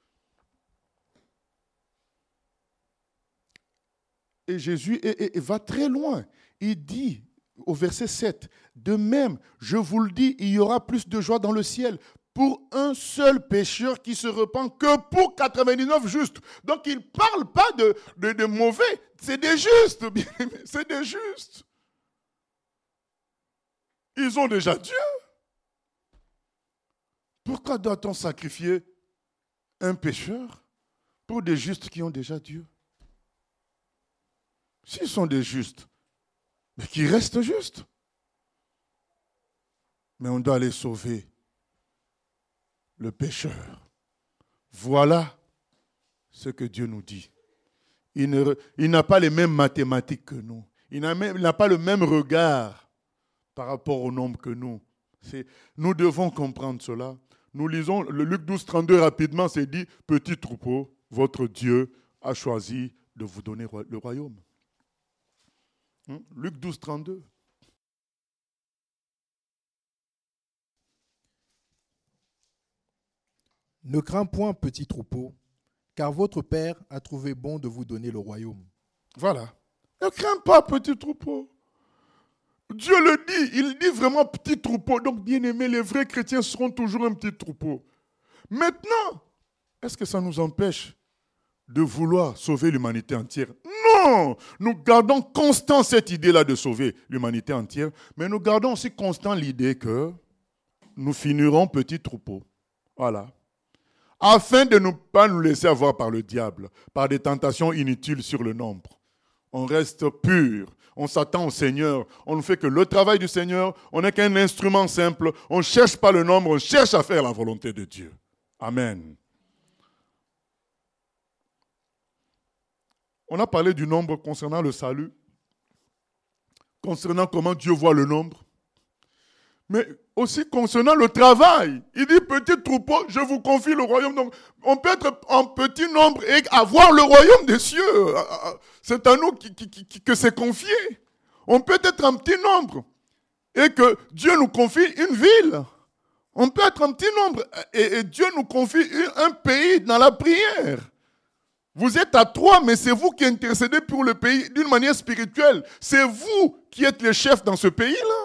Et Jésus va très loin. Il dit au verset 7, « De même, je vous le dis, il y aura plus de joie dans le ciel pour un seul pécheur qui se repent que pour 99 justes. » Donc il ne parle pas de mauvais, c'est des justes, bien aimés, c'est des justes. Ils ont déjà Dieu. Pourquoi doit-on sacrifier un pécheur pour des justes qui ont déjà Dieu? S'ils sont des justes, mais qu'ils restent justes. Mais on doit aller sauver le pécheur. Voilà ce que Dieu nous dit. Il n'a pas les mêmes mathématiques que nous. Il n'a pas le même regard par rapport au nombre que nous. Nous devons comprendre cela. Nous lisons le Luc 12, 32 rapidement, c'est dit, petit troupeau, votre Dieu a choisi de vous donner le royaume. Luc 12, 32. Ne crains point, petit troupeau, car votre Père a trouvé bon de vous donner le royaume. Voilà. Ne crains pas, petit troupeau. Dieu le dit, il dit vraiment petit troupeau. Donc, bien aimés, les vrais chrétiens seront toujours un petit troupeau. Maintenant, est-ce que ça nous empêche de vouloir sauver l'humanité entière? Non! Nous gardons constant cette idée-là de sauver l'humanité entière, mais nous gardons aussi constant l'idée que nous finirons petit troupeau. Voilà. Afin de ne pas nous laisser avoir par le diable, par des tentations inutiles sur le nombre. On reste pur, on s'attend au Seigneur, on ne fait que le travail du Seigneur, on n'est qu'un instrument simple, on ne cherche pas le nombre, on cherche à faire la volonté de Dieu. Amen. On a parlé du nombre concernant le salut, concernant comment Dieu voit le nombre, mais aussi concernant le travail. Il dit, petit troupeau, je vous confie le royaume. Donc, on peut être en petit nombre et avoir le royaume des cieux. C'est à nous que c'est confié. On peut être en petit nombre et que Dieu nous confie une ville. On peut être en petit nombre et Dieu nous confie un pays dans la prière. Vous êtes à 3, mais c'est vous qui intercédez pour le pays d'une manière spirituelle. C'est vous qui êtes les chefs dans ce pays-là.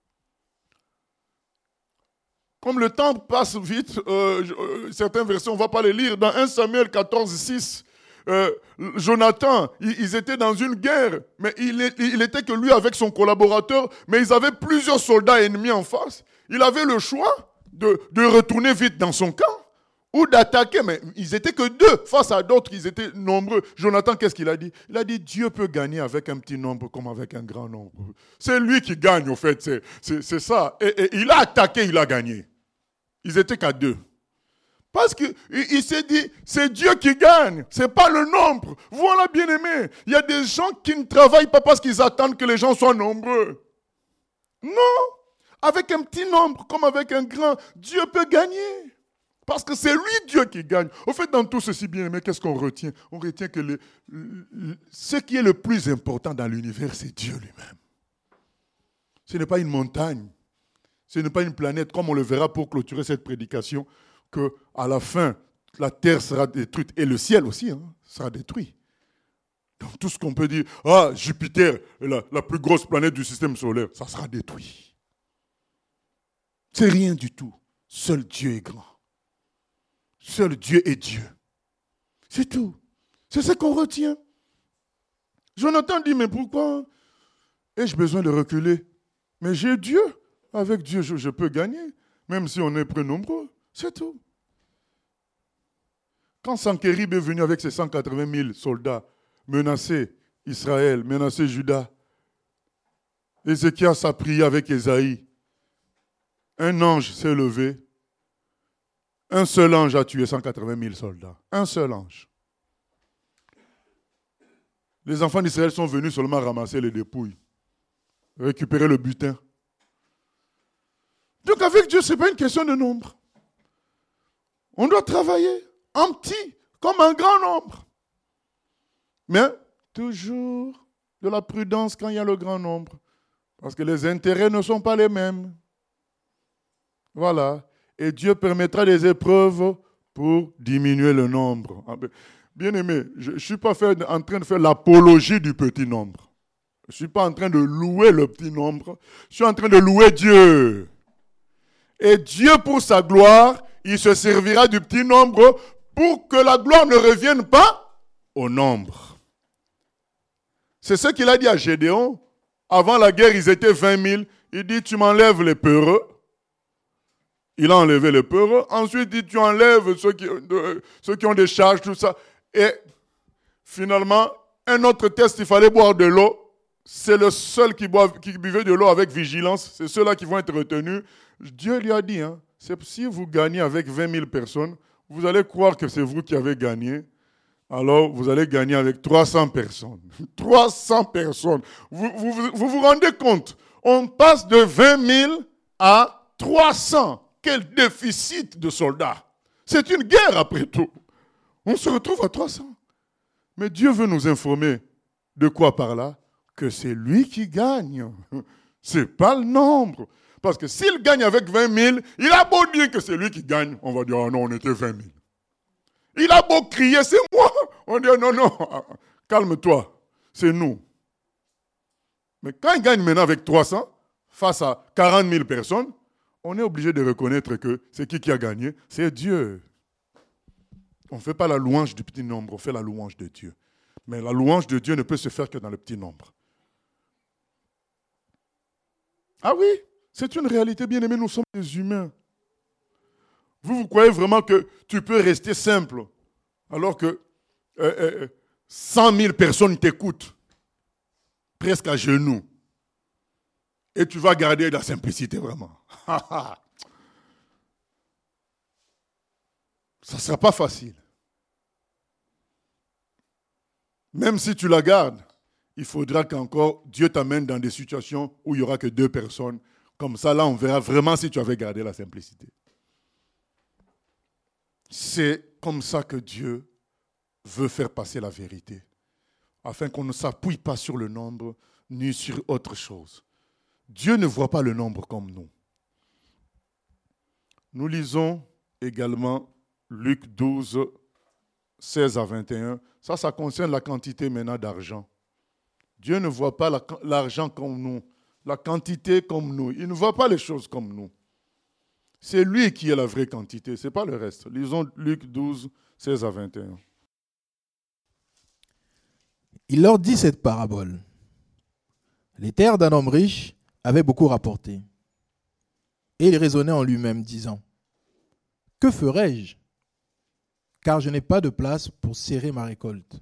Comme le temps passe vite, certaines versions, on ne va pas les lire. Dans 1 Samuel 14, 6, Jonathan, ils étaient dans une guerre, mais il était que lui avec son collaborateur, mais ils avaient plusieurs soldats ennemis en face. Il avait le choix de retourner vite dans son camp ou d'attaquer, mais ils étaient que 2 face à d'autres, ils étaient nombreux. Jonathan, qu'est-ce qu'il a dit? Il a dit, Dieu peut gagner avec un petit nombre comme avec un grand nombre. C'est lui qui gagne, au fait, c'est ça. Et il a attaqué, il a gagné. Ils étaient qu'à 2. Parce qu'il s'est dit, c'est Dieu qui gagne, ce n'est pas le nombre. Voilà, bien aimé. Il y a des gens qui ne travaillent pas parce qu'ils attendent que les gens soient nombreux. Non. Avec un petit nombre, comme avec un grand, Dieu peut gagner. Parce que c'est lui, Dieu, qui gagne. Au fait, dans tout ceci, bien aimé, qu'est-ce qu'on retient? On retient que ce qui est le plus important dans l'univers, c'est Dieu lui-même. Ce n'est pas une montagne. Ce n'est pas une planète, comme on le verra pour clôturer cette prédication, qu'à la fin, la terre sera détruite et le ciel aussi sera détruit. Donc tout ce qu'on peut dire, Jupiter est la plus grosse planète du système solaire, ça sera détruit. C'est rien du tout. Seul Dieu est grand. Seul Dieu est Dieu. C'est tout. C'est ce qu'on retient. Jonathan dit, mais pourquoi ai-je besoin de reculer? Mais j'ai Dieu. Avec Dieu, je peux gagner, même si on est peu nombreux. C'est tout. Quand Sankérib est venu avec ses 180 000 soldats, menacer Israël, menacer Juda, Ézéchias a prié avec Ésaïe. Un ange s'est levé. Un seul ange a tué 180 000 soldats. Un seul ange. Les enfants d'Israël sont venus seulement ramasser les dépouilles, récupérer le butin. Donc avec Dieu, ce n'est pas une question de nombre. On doit travailler en petit, comme un grand nombre. Mais toujours de la prudence quand il y a le grand nombre. Parce que les intérêts ne sont pas les mêmes. Voilà. Et Dieu permettra des épreuves pour diminuer le nombre. Bien aimé, je ne suis pas en train de faire l'apologie du petit nombre. Je ne suis pas en train de louer le petit nombre. Je suis en train de louer Dieu. Et Dieu, pour sa gloire, il se servira du petit nombre pour que la gloire ne revienne pas au nombre. C'est ce qu'il a dit à Gédéon. Avant la guerre, ils étaient 20 000. Il dit, tu m'enlèves les peureux. Il a enlevé les peureux. Ensuite, il dit, tu enlèves ceux qui ont des charges, tout ça. Et finalement, un autre test, il fallait boire de l'eau. C'est le seul qui buvait de l'eau avec vigilance. C'est ceux-là qui vont être retenus. Dieu lui a dit, si vous gagnez avec 20 000 personnes, vous allez croire que c'est vous qui avez gagné. Alors, vous allez gagner avec 300 personnes. 300 personnes. Vous rendez compte? On passe de 20 000 à 300. Quel déficit de soldats. C'est une guerre après tout. On se retrouve à 300. Mais Dieu veut nous informer de quoi par là? Que c'est lui qui gagne. Ce n'est pas le nombre. Parce que s'il gagne avec 20 000, il a beau dire que c'est lui qui gagne. On va dire, ah non, on était 20 000. Il a beau crier, c'est moi. On dit, non, calme-toi, c'est nous. Mais quand il gagne maintenant avec 300, face à 40 000 personnes, on est obligé de reconnaître que c'est qui a gagné? C'est Dieu. On ne fait pas la louange du petit nombre, on fait la louange de Dieu. Mais la louange de Dieu ne peut se faire que dans le petit nombre. Ah oui, c'est une réalité, bien aimé, nous sommes des humains. Vous croyez vraiment que tu peux rester simple alors que 100 000 personnes t'écoutent, presque à genoux, et tu vas garder la simplicité vraiment. Ça ne sera pas facile. Même si tu la gardes, il faudra qu'encore Dieu t'amène dans des situations où il n'y aura que 2 personnes. Comme ça, là, on verra vraiment si tu avais gardé la simplicité. C'est comme ça que Dieu veut faire passer la vérité, afin qu'on ne s'appuie pas sur le nombre ni sur autre chose. Dieu ne voit pas le nombre comme nous. Nous lisons également Luc 12, 16 à 21. Ça concerne la quantité maintenant d'argent. Dieu ne voit pas l'argent comme nous, la quantité comme nous. Il ne voit pas les choses comme nous. C'est lui qui est la vraie quantité, ce n'est pas le reste. Lisons Luc 12, 16 à 21. Il leur dit cette parabole. Les terres d'un homme riche avaient beaucoup rapporté. Et il raisonnait en lui-même, disant, « Que ferai-je? Car je n'ai pas de place pour serrer ma récolte.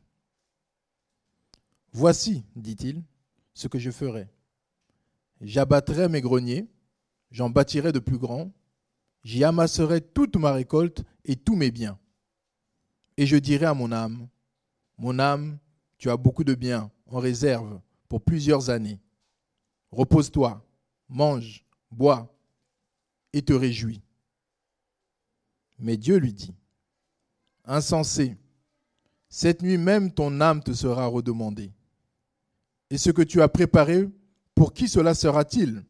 Voici, dit-il, ce que je ferai. J'abattrai mes greniers, j'en bâtirai de plus grands, j'y amasserai toute ma récolte et tous mes biens. Et je dirai à mon âme, tu as beaucoup de biens en réserve pour plusieurs années. Repose-toi, mange, bois et te réjouis. Mais Dieu lui dit, insensé, cette nuit même ton âme te sera redemandée. Et ce que tu as préparé, pour qui cela sera-t-il?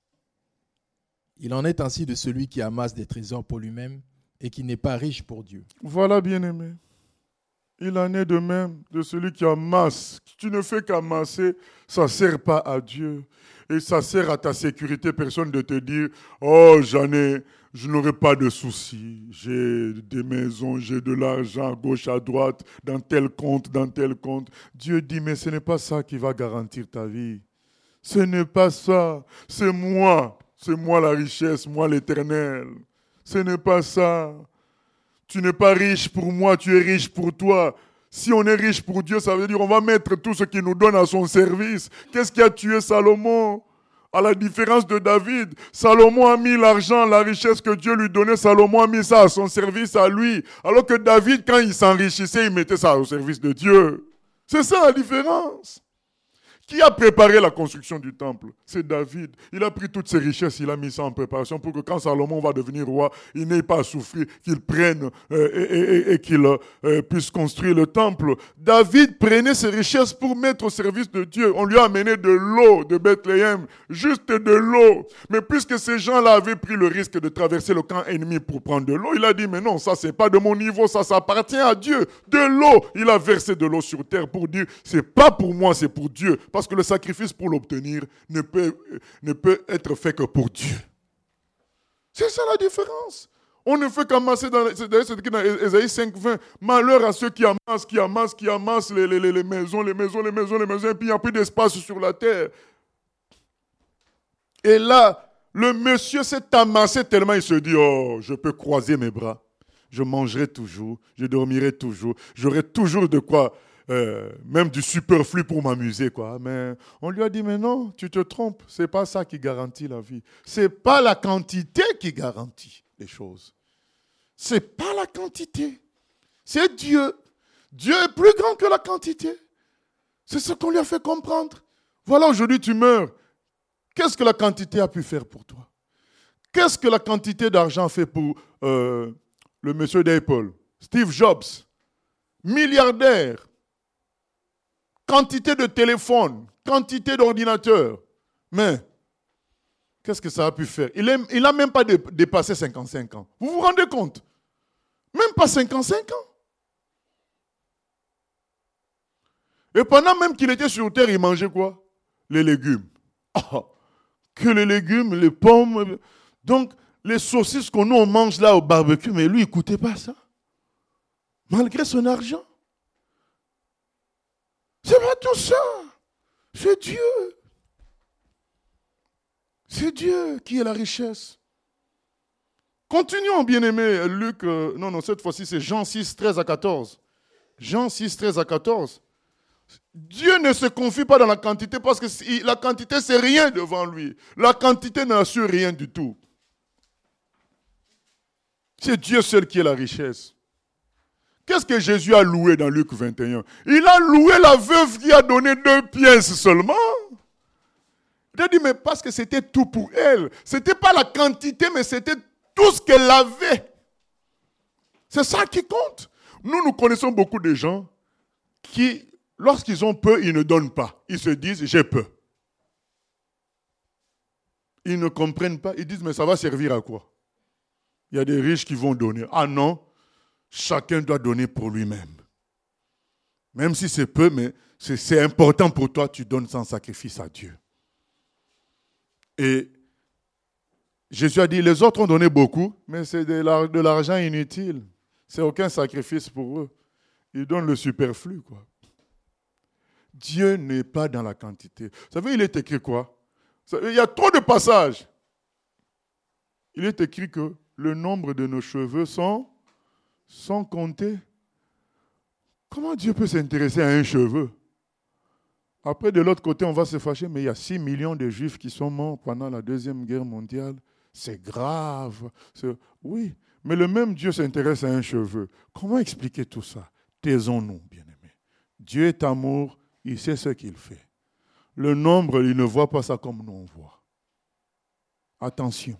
Il en est ainsi de celui qui amasse des trésors pour lui-même et qui n'est pas riche pour Dieu. Voilà, bien-aimé. Il en est de même de celui qui amasse. Tu ne fais qu'amasser, ça ne sert pas à Dieu. Et ça sert à ta sécurité, personne de te dire, oh, je n'aurai pas de soucis. J'ai des maisons, j'ai de l'argent à gauche, à droite, dans tel compte. Dieu dit, mais ce n'est pas ça qui va garantir ta vie. Ce n'est pas ça. C'est moi la richesse, moi l'Éternel. Ce n'est pas ça. Tu n'es pas riche pour moi, tu es riche pour toi. Si on est riche pour Dieu, ça veut dire qu'on va mettre tout ce qu'il nous donne à son service. Qu'est-ce qui a tué Salomon? À la différence de David, Salomon a mis l'argent, la richesse que Dieu lui donnait, Salomon a mis ça à son service à lui. Alors que David, quand il s'enrichissait, il mettait ça au service de Dieu. C'est ça la différence. Qui a préparé la construction du temple? C'est David. Il a pris toutes ses richesses, il a mis ça en préparation pour que quand Salomon va devenir roi, il n'ait pas à souffrir, qu'il prenne et qu'il puisse construire le temple. David prenait ses richesses pour mettre au service de Dieu. On lui a amené de l'eau de Bethléem, juste de l'eau. Mais puisque ces gens-là avaient pris le risque de traverser le camp ennemi pour prendre de l'eau, il a dit, mais non, ça c'est pas de mon niveau, ça appartient à Dieu. De l'eau, il a versé de l'eau sur terre pour dire, c'est pas pour moi, c'est pour Dieu. Parce que le sacrifice pour l'obtenir ne peut être fait que pour Dieu. C'est ça la différence. On ne fait qu'amasser dans Ésaïe 5:20. Malheur à ceux qui amassent les maisons, et puis il n'y a plus d'espace sur la terre. Et là, le monsieur s'est amassé tellement, il se dit, oh, je peux croiser mes bras. Je mangerai toujours, je dormirai toujours, j'aurai toujours de quoi, même du superflu pour m'amuser, quoi. Mais on lui a dit, mais non, tu te trompes, c'est pas ça qui garantit la vie. C'est pas la quantité qui garantit les choses. C'est pas la quantité, c'est Dieu. Dieu est plus grand que la quantité. C'est ce qu'on lui a fait comprendre. Voilà, aujourd'hui tu meurs. Qu'est-ce que la quantité a pu faire pour toi? Qu'est-ce que la quantité d'argent fait pour le monsieur d'Apple, Steve Jobs, milliardaire, quantité de téléphones, quantité d'ordinateurs. Mais, qu'est-ce que ça a pu faire? Il n'a même pas dépassé 55 ans. Vous vous rendez compte? Même pas 55 ans. Et pendant même qu'il était sur terre, il mangeait quoi? Les légumes. Ah, que les légumes, les pommes. Donc, les saucisses qu'on nous on mange là au barbecue, mais lui, il n'écoutait pas ça. Malgré son argent. C'est pas tout ça. C'est Dieu. C'est Dieu qui est la richesse. Continuons, bien-aimé, Luc. Non, cette fois-ci, c'est Jean 6, 13 à 14. Jean 6, 13 à 14. Dieu ne se confie pas dans la quantité parce que la quantité, c'est rien devant lui. La quantité n'assure rien du tout. C'est Dieu seul qui est la richesse. Qu'est-ce que Jésus a loué dans Luc 21? Il a loué la veuve qui a donné 2 pièces seulement. Il a dit, mais parce que c'était tout pour elle. Ce n'était pas la quantité, mais c'était tout ce qu'elle avait. C'est ça qui compte. Nous connaissons beaucoup de gens qui, lorsqu'ils ont peu, ils ne donnent pas. Ils se disent, j'ai peu. Ils ne comprennent pas. Ils disent, mais ça va servir à quoi? Il y a des riches qui vont donner. Ah non, chacun doit donner pour lui-même. Même si c'est peu, mais c'est important pour toi, tu donnes sans sacrifice à Dieu. Et Jésus a dit, les autres ont donné beaucoup, mais c'est de l'argent inutile. C'est aucun sacrifice pour eux. Ils donnent le superflu, quoi. Dieu n'est pas dans la quantité. Vous savez, il est écrit quoi? Il y a trop de passages. Il est écrit que le nombre de nos cheveux sont comptés. Comment Dieu peut s'intéresser à un cheveu? Après, de l'autre côté, on va se fâcher, mais il y a 6 millions de Juifs qui sont morts pendant la Deuxième Guerre mondiale. C'est grave. Oui, mais le même Dieu s'intéresse à un cheveu. Comment expliquer tout ça? Taisons-nous, bien-aimés. Dieu est amour, il sait ce qu'il fait. Le nombre, il ne voit pas ça comme nous on voit. Attention.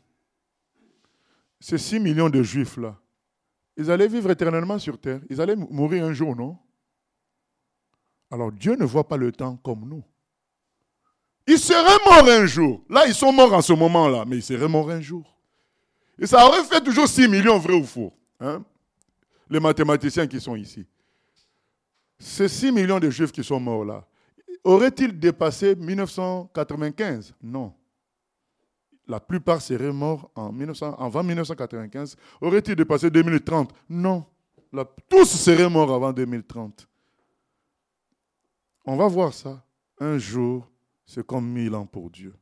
Ces 6 millions de Juifs-là, ils allaient vivre éternellement sur terre. Ils allaient mourir un jour, non? Alors Dieu ne voit pas le temps comme nous. Ils seraient morts un jour. Là, ils sont morts en ce moment-là, mais ils seraient morts un jour. Et ça aurait fait toujours 6 millions, vrai ou faux? Hein? Les mathématiciens qui sont ici. Ces 6 millions de Juifs qui sont morts là, auraient-ils dépassé 1995? Non. La plupart seraient morts avant 1995. Auraient-ils dépassé 2030? Non. Tous seraient morts avant 2030. On va voir ça. Un jour, c'est comme 1000 ans pour Dieu.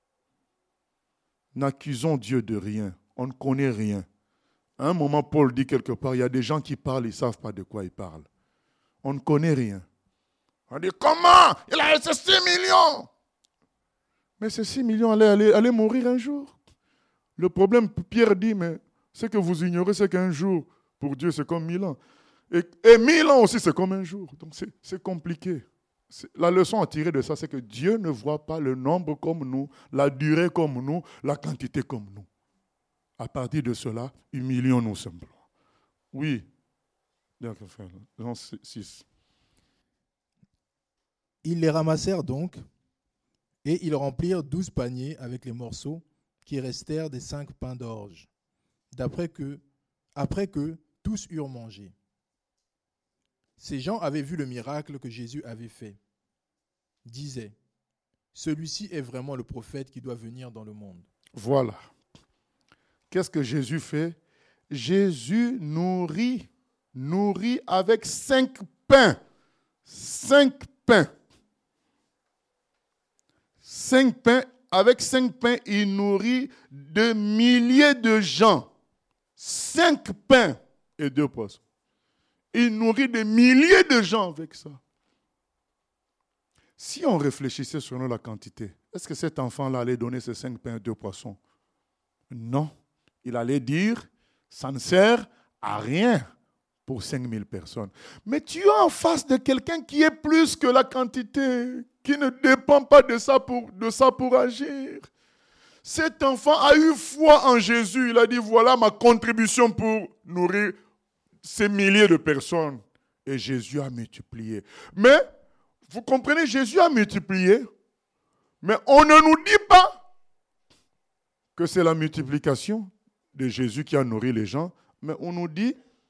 N'accusons Dieu de rien. On ne connaît rien. À un moment, Paul dit quelque part, il y a des gens qui parlent, ils ne savent pas de quoi ils parlent. On ne connaît rien. On dit, comment? Il a ces 6 millions. Mais ces 6 millions allaient mourir un jour. Le problème, Pierre dit, mais ce que vous ignorez, c'est qu'un jour, pour Dieu, c'est comme 1000 ans. Et 1000 ans aussi, c'est comme un jour. Donc c'est compliqué. La leçon à tirer de ça, c'est que Dieu ne voit pas le nombre comme nous, la durée comme nous, la quantité comme nous. À partir de cela, humilions-nous simplement. Oui. Jean 6. Ils les ramassèrent donc, et ils remplirent 12 paniers avec les morceaux qui restèrent des 5 pains d'orge, après que tous eurent mangé. Ces gens avaient vu le miracle que Jésus avait fait. Disaient, celui-ci est vraiment le prophète qui doit venir dans le monde. Voilà. Qu'est-ce que Jésus fait? Jésus nourrit avec 5 pains. 5 pains. 5 pains avec 5 pains, il nourrit de milliers de gens. 5 pains et 2 poissons. Il nourrit des milliers de gens avec ça. Si on réfléchissait selon la quantité, est-ce que cet enfant-là allait donner ces 5 pains et 2 poissons? Non. Il allait dire, ça ne sert à rien pour 5000 personnes. Mais tu es en face de quelqu'un qui est plus que la quantité, qui ne dépend pas de ça pour agir. Cet enfant a eu foi en Jésus. Il a dit, voilà ma contribution pour nourrir ces milliers de personnes. Et Jésus a multiplié. Mais, vous comprenez, Jésus a multiplié, mais on ne nous dit pas que c'est la multiplication de Jésus qui a nourri les gens, mais on nous dit,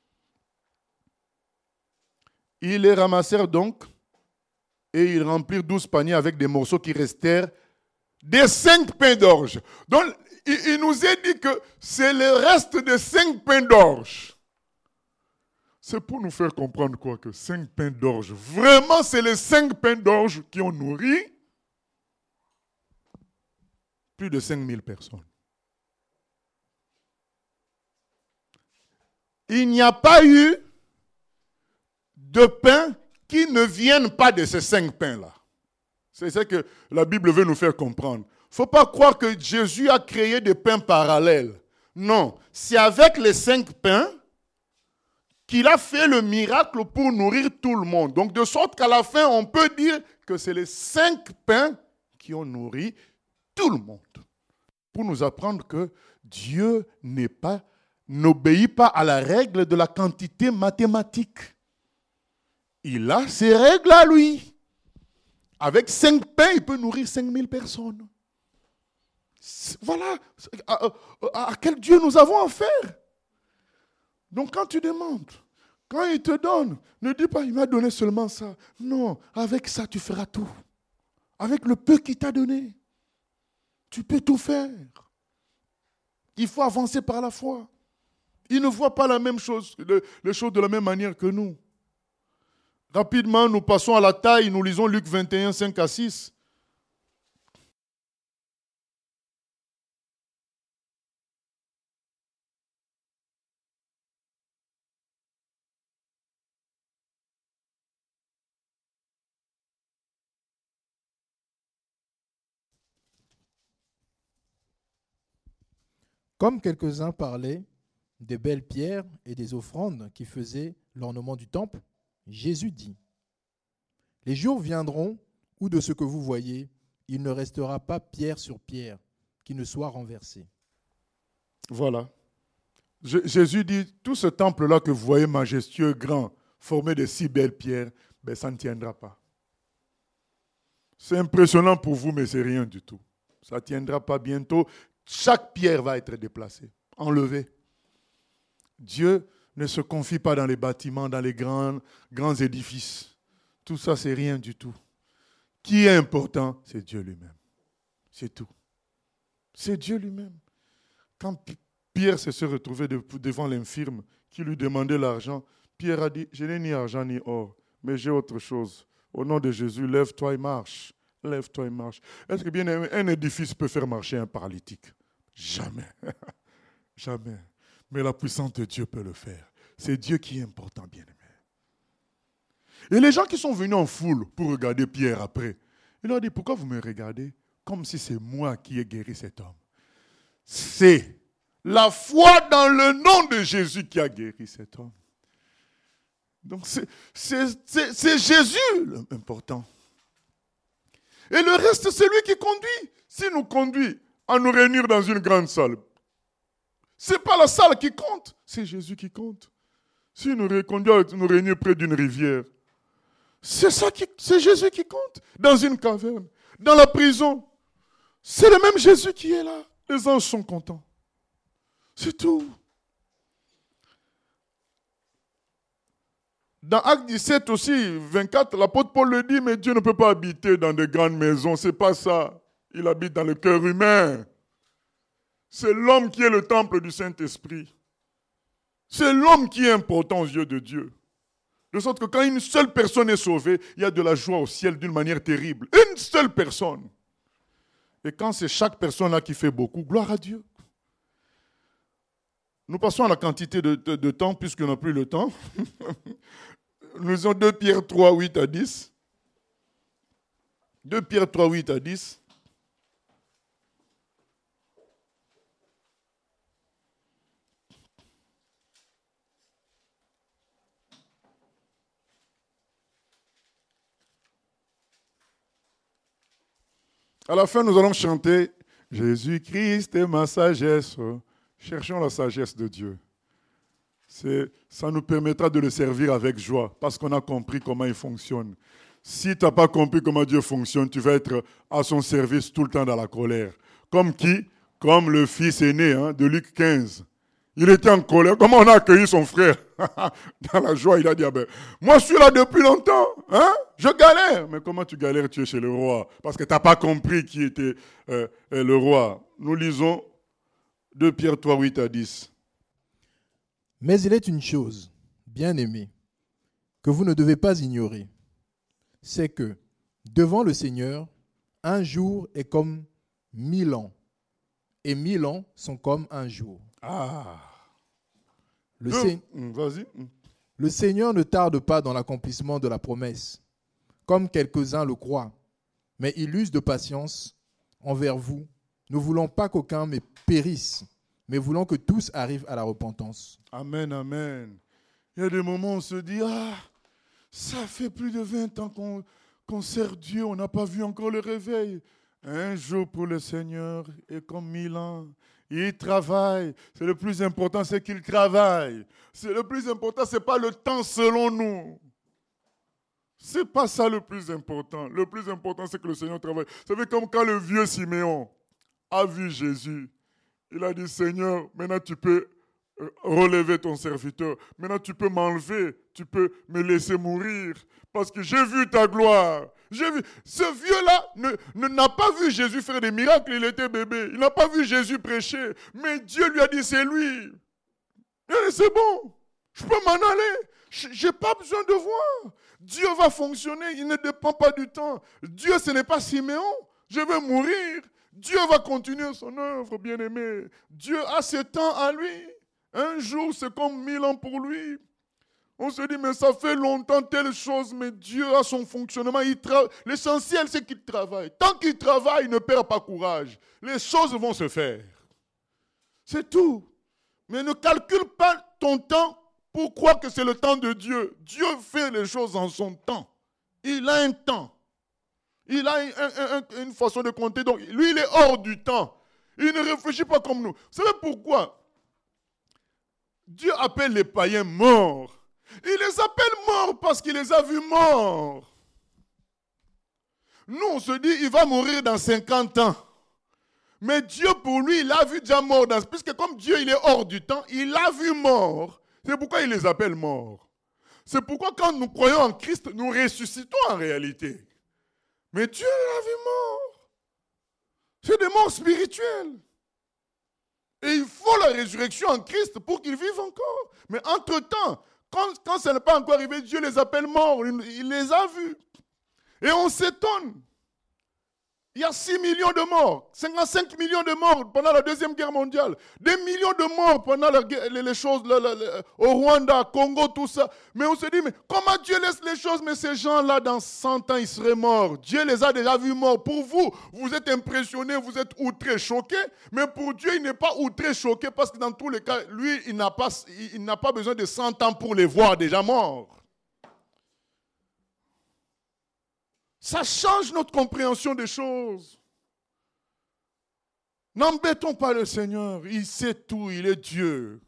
ils les ramassèrent donc, et ils remplirent 12 paniers avec des morceaux qui restèrent des 5 pains d'orge. Donc, il nous est dit que c'est le reste des 5 pains d'orge. C'est pour nous faire comprendre quoi? Que 5 pains d'orge, vraiment c'est les 5 pains d'orge qui ont nourri plus de 5000 personnes. Il n'y a pas eu de pain qui ne viennent pas de ces 5 pains-là. C'est ça que la Bible veut nous faire comprendre. Il ne faut pas croire que Jésus a créé des pains parallèles. Non, c'est avec les 5 pains qu'il a fait le miracle pour nourrir tout le monde. Donc de sorte qu'à la fin, on peut dire que c'est les 5 pains qui ont nourri tout le monde. Pour nous apprendre que Dieu n'obéit pas à la règle de la quantité mathématique. Il a ses règles à lui. Avec 5 pains, il peut nourrir 5000 personnes. Voilà à quel Dieu nous avons affaire. Donc quand tu demandes, quand il te donne, ne dis pas, il m'a donné seulement ça. Non, avec ça, tu feras tout. Avec le peu qu'il t'a donné, tu peux tout faire. Il faut avancer par la foi. Il ne voit pas la même chose, les choses de la même manière que nous. Rapidement, nous passons à la taille, nous lisons Luc 21, 5 à 6. Comme quelques-uns parlaient des belles pierres et des offrandes qui faisaient l'ornement du temple, Jésus dit, « Les jours viendront où de ce que vous voyez, il ne restera pas pierre sur pierre qui ne soit renversée. » Voilà. Jésus dit, tout ce temple-là que vous voyez majestueux, grand, formé de si belles pierres, ben, ça ne tiendra pas. C'est impressionnant pour vous, mais c'est rien du tout. Ça ne tiendra pas bientôt. Chaque pierre va être déplacée, enlevée. Dieu ne se confie pas dans les bâtiments, dans les grands édifices. Tout ça, c'est rien du tout. Qui est important? C'est Dieu lui-même. C'est tout. C'est Dieu lui-même. Quand Pierre s'est retrouvé devant l'infirme qui lui demandait l'argent, Pierre a dit, je n'ai ni argent ni or, mais j'ai autre chose. Au nom de Jésus, lève-toi et marche. Lève-toi et marche. Est-ce que bien un édifice peut faire marcher un paralytique? Jamais. Jamais. Mais la puissance de Dieu peut le faire. C'est Dieu qui est important, bien-aimé. Et les gens qui sont venus en foule pour regarder Pierre après, il leur dit, pourquoi vous me regardez comme si c'est moi qui ai guéri cet homme? C'est la foi dans le nom de Jésus qui a guéri cet homme. Donc c'est Jésus l'important. Et le reste, c'est lui qui conduit. S'il nous conduit à nous réunir dans une grande salle, ce n'est pas la salle qui compte, c'est Jésus qui compte. S'il nous conduit à nous réunir près d'une rivière, c'est Jésus qui compte. Dans une caverne, dans la prison, c'est le même Jésus qui est là. Les anges sont contents. C'est tout. Dans Acte 17 aussi, 24, l'apôtre Paul le dit, mais Dieu ne peut pas habiter dans de grandes maisons. C'est pas ça. Il habite dans le cœur humain. C'est l'homme qui est le temple du Saint-Esprit. C'est l'homme qui est important aux yeux de Dieu. De sorte que quand une seule personne est sauvée, il y a de la joie au ciel d'une manière terrible. Une seule personne. Et quand c'est chaque personne là qui fait beaucoup, gloire à Dieu. Nous passons à la quantité de temps, puisqu'on n'a plus le temps. Nous lisons 2 Pierre 3, 8 à 10. 2 Pierre 3, 8 à 10. À la fin, nous allons chanter « Jésus-Christ est ma sagesse ». Cherchons la sagesse de Dieu. Ça nous permettra de le servir avec joie parce qu'on a compris comment il fonctionne. Si tu n'as pas compris comment Dieu fonctionne, tu vas être à son service tout le temps dans la colère. Comme qui? Comme le fils aîné de Luc 15. Il était en colère. Comment on a accueilli son frère? Dans la joie, il a dit, moi je suis là depuis longtemps. Je galère. Mais comment tu galères? Tu es chez le roi. Parce que tu n'as pas compris qui était le roi. Nous lisons 2 Pierre 3, 8 à 10. Mais il est une chose, bien-aimés, que vous ne devez pas ignorer. C'est que, devant le Seigneur, un jour est comme 1000 ans, et 1000 ans sont comme un jour. Vas-y. Le Seigneur ne tarde pas dans l'accomplissement de la promesse, comme quelques-uns le croient, mais il use de patience envers vous, ne voulant pas qu'aucun périsse, mais voulant que tous arrivent à la repentance. Amen, amen. Il y a des moments où on se dit, ça fait plus de 20 ans qu'on sert Dieu, on n'a pas vu encore le réveil. Un jour pour le Seigneur est comme 1000 ans. Il travaille. C'est le plus important, c'est qu'il travaille. C'est le plus important, ce n'est pas le temps selon nous. Ce n'est pas ça le plus important. Le plus important, c'est que le Seigneur travaille. Vous savez, comme quand le vieux Siméon a vu Jésus, il a dit, Seigneur, maintenant tu peux relever ton serviteur. Maintenant tu peux m'enlever, tu peux me laisser mourir. Parce que j'ai vu ta gloire. J'ai vu. Ce vieux-là n'a pas vu Jésus faire des miracles, il était bébé. Il n'a pas vu Jésus prêcher. Mais Dieu lui a dit, c'est lui. Il a dit, c'est bon, je peux m'en aller. Je n'ai pas besoin de voir. Dieu va fonctionner, il ne dépend pas du temps. Dieu, ce n'est pas Siméon. Je vais mourir. Dieu va continuer son œuvre, bien-aimé. Dieu a ce temps à lui. Un jour, c'est comme 1000 ans pour lui. On se dit, mais ça fait longtemps telle chose, mais Dieu a son fonctionnement. L'essentiel, c'est qu'il travaille. Tant qu'il travaille, il ne perd pas courage. Les choses vont se faire. C'est tout. Mais ne calcule pas ton temps pour croire que c'est le temps de Dieu. Dieu fait les choses en son temps. Il a un temps. Il a une façon de compter. Donc, lui, il est hors du temps. Il ne réfléchit pas comme nous. Vous savez pourquoi Dieu appelle les païens morts? Il les appelle morts parce qu'il les a vus morts. Nous, on se dit, il va mourir dans 50 ans. Mais Dieu, pour lui, il l'a vu déjà mort. Puisque comme Dieu, il est hors du temps, il l'a vu mort. C'est pourquoi il les appelle morts. C'est pourquoi quand nous croyons en Christ, nous ressuscitons en réalité. Mais Dieu l'a vu mort. C'est des morts spirituelles. Et il faut la résurrection en Christ pour qu'ils vivent encore. Mais entre-temps, quand ça n'est pas encore arrivé, Dieu les appelle morts. Il les a vus. Et on s'étonne. Il y a 6 millions de morts, 55 millions de morts pendant la Deuxième Guerre mondiale, des millions de morts pendant les choses au Rwanda, Congo, tout ça. Mais on se dit, mais comment Dieu laisse les choses? Mais ces gens-là, dans 100 ans, ils seraient morts. Dieu les a déjà vus morts. Pour vous, vous êtes impressionnés, vous êtes outrés, choqués. Mais pour Dieu, il n'est pas outré, choqué, parce que dans tous les cas, lui, il n'a pas besoin de 100 ans pour les voir déjà morts. Ça change notre compréhension des choses. N'embêtons pas le Seigneur. Il sait tout, il est Dieu.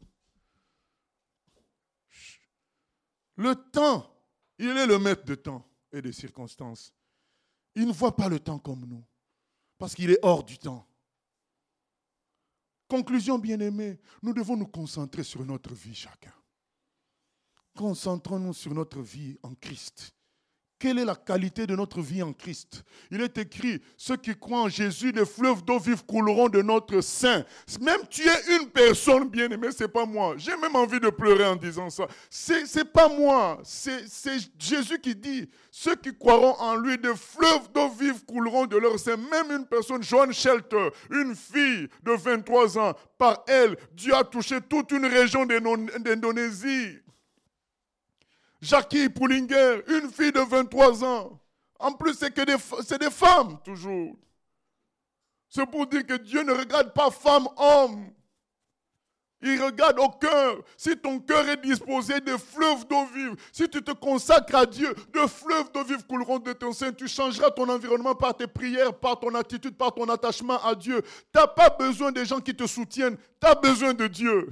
Le temps, il est le maître de temps et des circonstances. Il ne voit pas le temps comme nous, parce qu'il est hors du temps. Conclusion, bien-aimés, nous devons nous concentrer sur notre vie chacun. Concentrons-nous sur notre vie en Christ. Quelle est la qualité de notre vie en Christ? Il est écrit, ceux qui croient en Jésus, des fleuves d'eau vive couleront de notre sein. Même tu es une personne bien-aimée, ce n'est pas moi. J'ai même envie de pleurer en disant ça. C'est pas moi, c'est Jésus qui dit, ceux qui croiront en lui, des fleuves d'eau vive couleront de leur sein. Même une personne, Joan Shelter, une fille de 23 ans, par elle, Dieu a touché toute une région d'Indonésie. Jackie Pullinger, une fille de 23 ans. En plus, c'est des femmes, toujours. C'est pour dire que Dieu ne regarde pas femme, homme. Il regarde au cœur. Si ton cœur est disposé de fleuves d'eau vive, si tu te consacres à Dieu, de fleuves d'eau vive couleront de ton sein. Tu changeras ton environnement par tes prières, par ton attitude, par ton attachement à Dieu. Tu n'as pas besoin des gens qui te soutiennent. Tu as besoin de Dieu.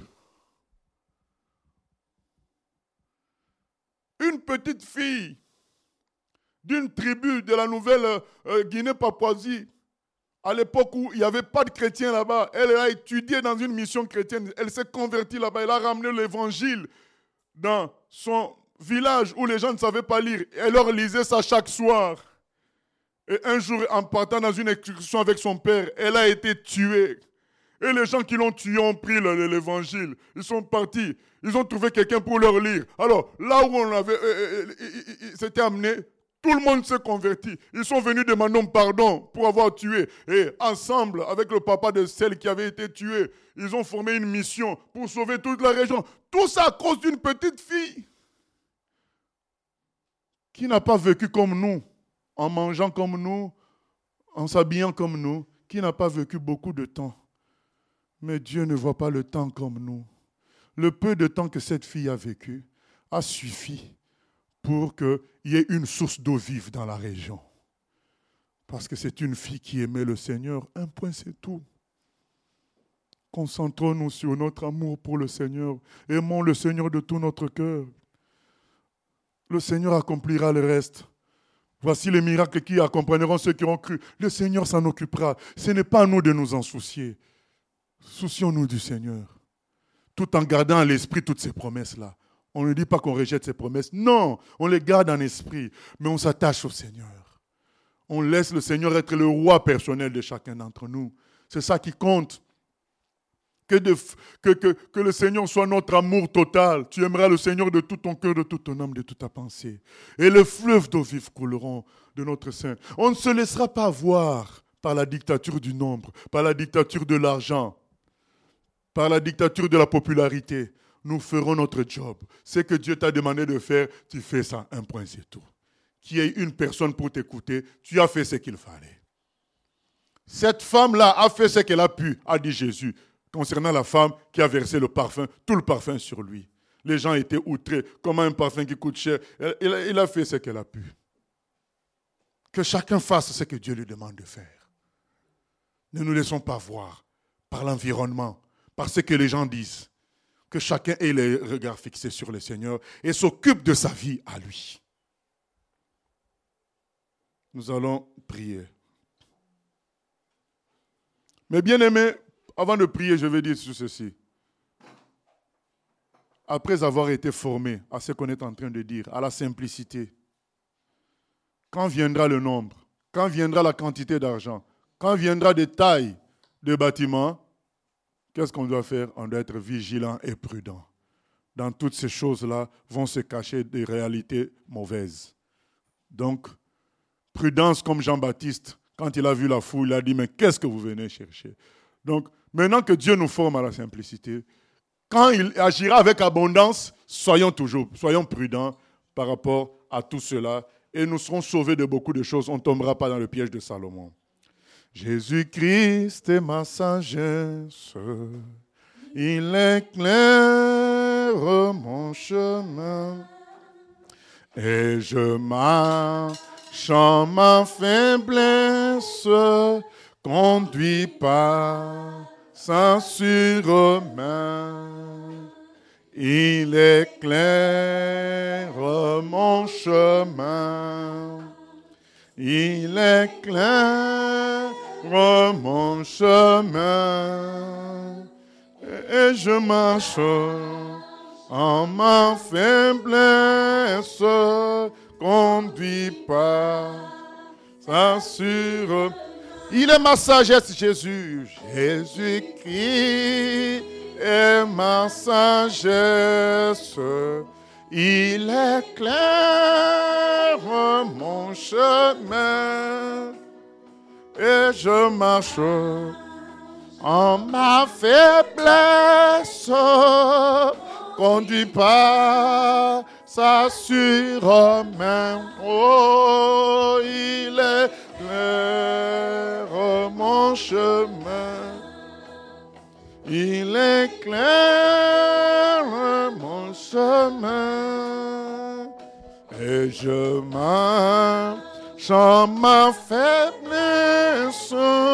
Une petite fille d'une tribu de la Nouvelle-Guinée-Papouasie, à l'époque où il n'y avait pas de chrétiens là-bas, elle a étudié dans une mission chrétienne, elle s'est convertie là-bas, elle a ramené l'évangile dans son village où les gens ne savaient pas lire. Elle leur lisait ça chaque soir. Et un jour, en partant dans une excursion avec son père, elle a été tuée. Et les gens qui l'ont tué ont pris l'évangile. Ils sont partis. Ils ont trouvé quelqu'un pour leur lire. Alors, là où on avait s'était amené, tout le monde s'est converti. Ils sont venus demander pardon pour avoir tué. Et ensemble, avec le papa de celle qui avait été tuée, ils ont formé une mission pour sauver toute la région. Tout ça à cause d'une petite fille qui n'a pas vécu comme nous, en mangeant comme nous, en s'habillant comme nous, qui n'a pas vécu beaucoup de temps. Mais Dieu ne voit pas le temps comme nous. Le peu de temps que cette fille a vécu a suffi pour qu'il y ait une source d'eau vive dans la région. Parce que c'est une fille qui aimait le Seigneur. Un point, c'est tout. Concentrons-nous sur notre amour pour le Seigneur. Aimons le Seigneur de tout notre cœur. Le Seigneur accomplira le reste. Voici les miracles qui accompagneront ceux qui ont cru. Le Seigneur s'en occupera. Ce n'est pas à nous de nous en soucier. Soucions-nous du Seigneur, tout en gardant à l'esprit toutes ces promesses-là. On ne dit pas qu'on rejette ces promesses. Non, on les garde en esprit, mais on s'attache au Seigneur. On laisse le Seigneur être le roi personnel de chacun d'entre nous. C'est ça qui compte. Que le Seigneur soit notre amour total. Tu aimeras le Seigneur de tout ton cœur, de toute ton âme, de toute ta pensée. Et les fleuves d'eau vive couleront de notre sein. On ne se laissera pas voir par la dictature du nombre, par la dictature de l'argent, par la dictature de la popularité. Nous ferons notre job. Ce que Dieu t'a demandé de faire, tu fais ça. Un point, c'est tout. Qu'il y ait une personne pour t'écouter, tu as fait ce qu'il fallait. Cette femme-là a fait ce qu'elle a pu, a dit Jésus, concernant la femme qui a versé le parfum, tout le parfum sur lui. Les gens étaient outrés. Comment un parfum qui coûte cher? Il a fait ce qu'elle a pu. Que chacun fasse ce que Dieu lui demande de faire. Ne nous laissons pas voir par l'environnement, par ce que les gens disent. Que chacun ait les regards fixés sur le Seigneur et s'occupe de sa vie à lui. Nous allons prier. Mais bien aimés, avant de prier, je vais dire ceci. Après avoir été formé à ce qu'on est en train de dire, à la simplicité, quand viendra le nombre, quand viendra la quantité d'argent, quand viendra des tailles de bâtiments, qu'est-ce qu'on doit faire? On doit être vigilant et prudent. Dans toutes ces choses-là vont se cacher des réalités mauvaises. Donc, prudence comme Jean-Baptiste, quand il a vu la foule, il a dit, mais qu'est-ce que vous venez chercher? Donc, maintenant que Dieu nous forme à la simplicité, quand il agira avec abondance, soyons prudents par rapport à tout cela et nous serons sauvés de beaucoup de choses. On ne tombera pas dans le piège de Salomon. Jésus-Christ est ma sagesse, il éclaire mon chemin et je marche en ma faiblesse, conduit par sa sûre main. Il éclaire mon chemin, il éclaire mon chemin, et je marche en ma faiblesse, conduis par sa sûre. Il est ma sagesse, Jésus. Jésus-Christ est ma sagesse. Il éclaire mon chemin et je marche en ma faiblesse, conduit par sa sûre main. Oh, il éclaire mon chemin. Il éclaire mon chemin. Et je marche en ma faiblesse.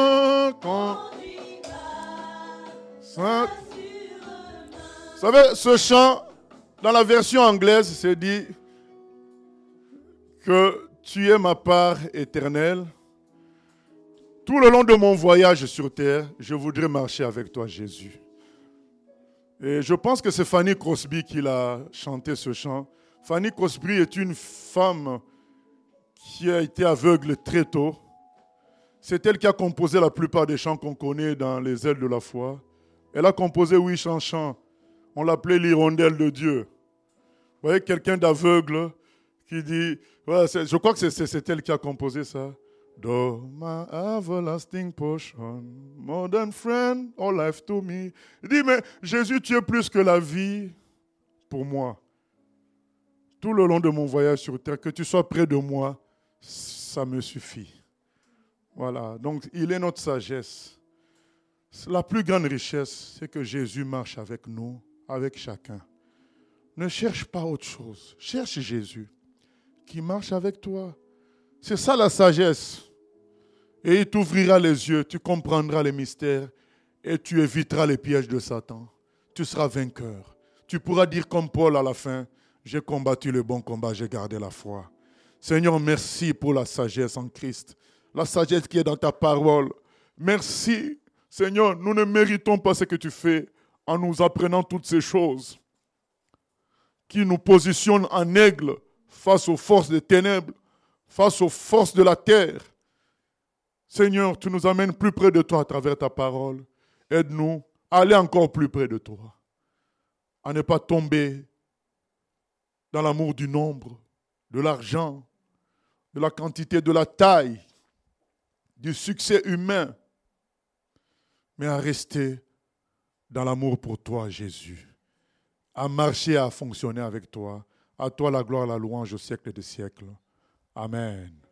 Vous savez, ce chant, dans la version anglaise, c'est dit que tu es ma part éternelle. Tout le long de mon voyage sur terre, je voudrais marcher avec toi, Jésus. Et je pense que c'est Fanny Crosby qui a chanté ce chant. Fanny Crosby est une femme qui a été aveugle très tôt. C'est elle qui a composé la plupart des chants qu'on connaît dans les ailes de la foi. Elle a composé 8 chants. On l'appelait l'hirondelle de Dieu. Vous voyez, quelqu'un d'aveugle qui dit... Ouais, je crois que c'est elle qui a composé ça. Though my everlasting portion, more than friend, all life to me. Il dit, mais Jésus, tu es plus que la vie pour moi. Tout le long de mon voyage sur terre, que tu sois près de moi, ça me suffit. Voilà, donc il est notre sagesse. La plus grande richesse, c'est que Jésus marche avec nous, avec chacun. Ne cherche pas autre chose. Cherche Jésus qui marche avec toi. C'est ça la sagesse. Et il t'ouvrira les yeux, tu comprendras les mystères et tu éviteras les pièges de Satan. Tu seras vainqueur. Tu pourras dire comme Paul à la fin, j'ai combattu le bon combat, j'ai gardé la foi. Seigneur, merci pour la sagesse en Christ. La sagesse qui est dans ta parole. Merci, Seigneur, nous ne méritons pas ce que tu fais en nous apprenant toutes ces choses qui nous positionnent en aigle face aux forces des ténèbres, face aux forces de la terre. Seigneur, tu nous amènes plus près de toi à travers ta parole. Aide-nous à aller encore plus près de toi, à ne pas tomber dans l'amour du nombre, de l'argent, de la quantité, de la taille, du succès humain, mais à rester dans l'amour pour toi, Jésus, à marcher, à fonctionner avec toi. À toi la gloire, la louange au siècle des siècles. Amen.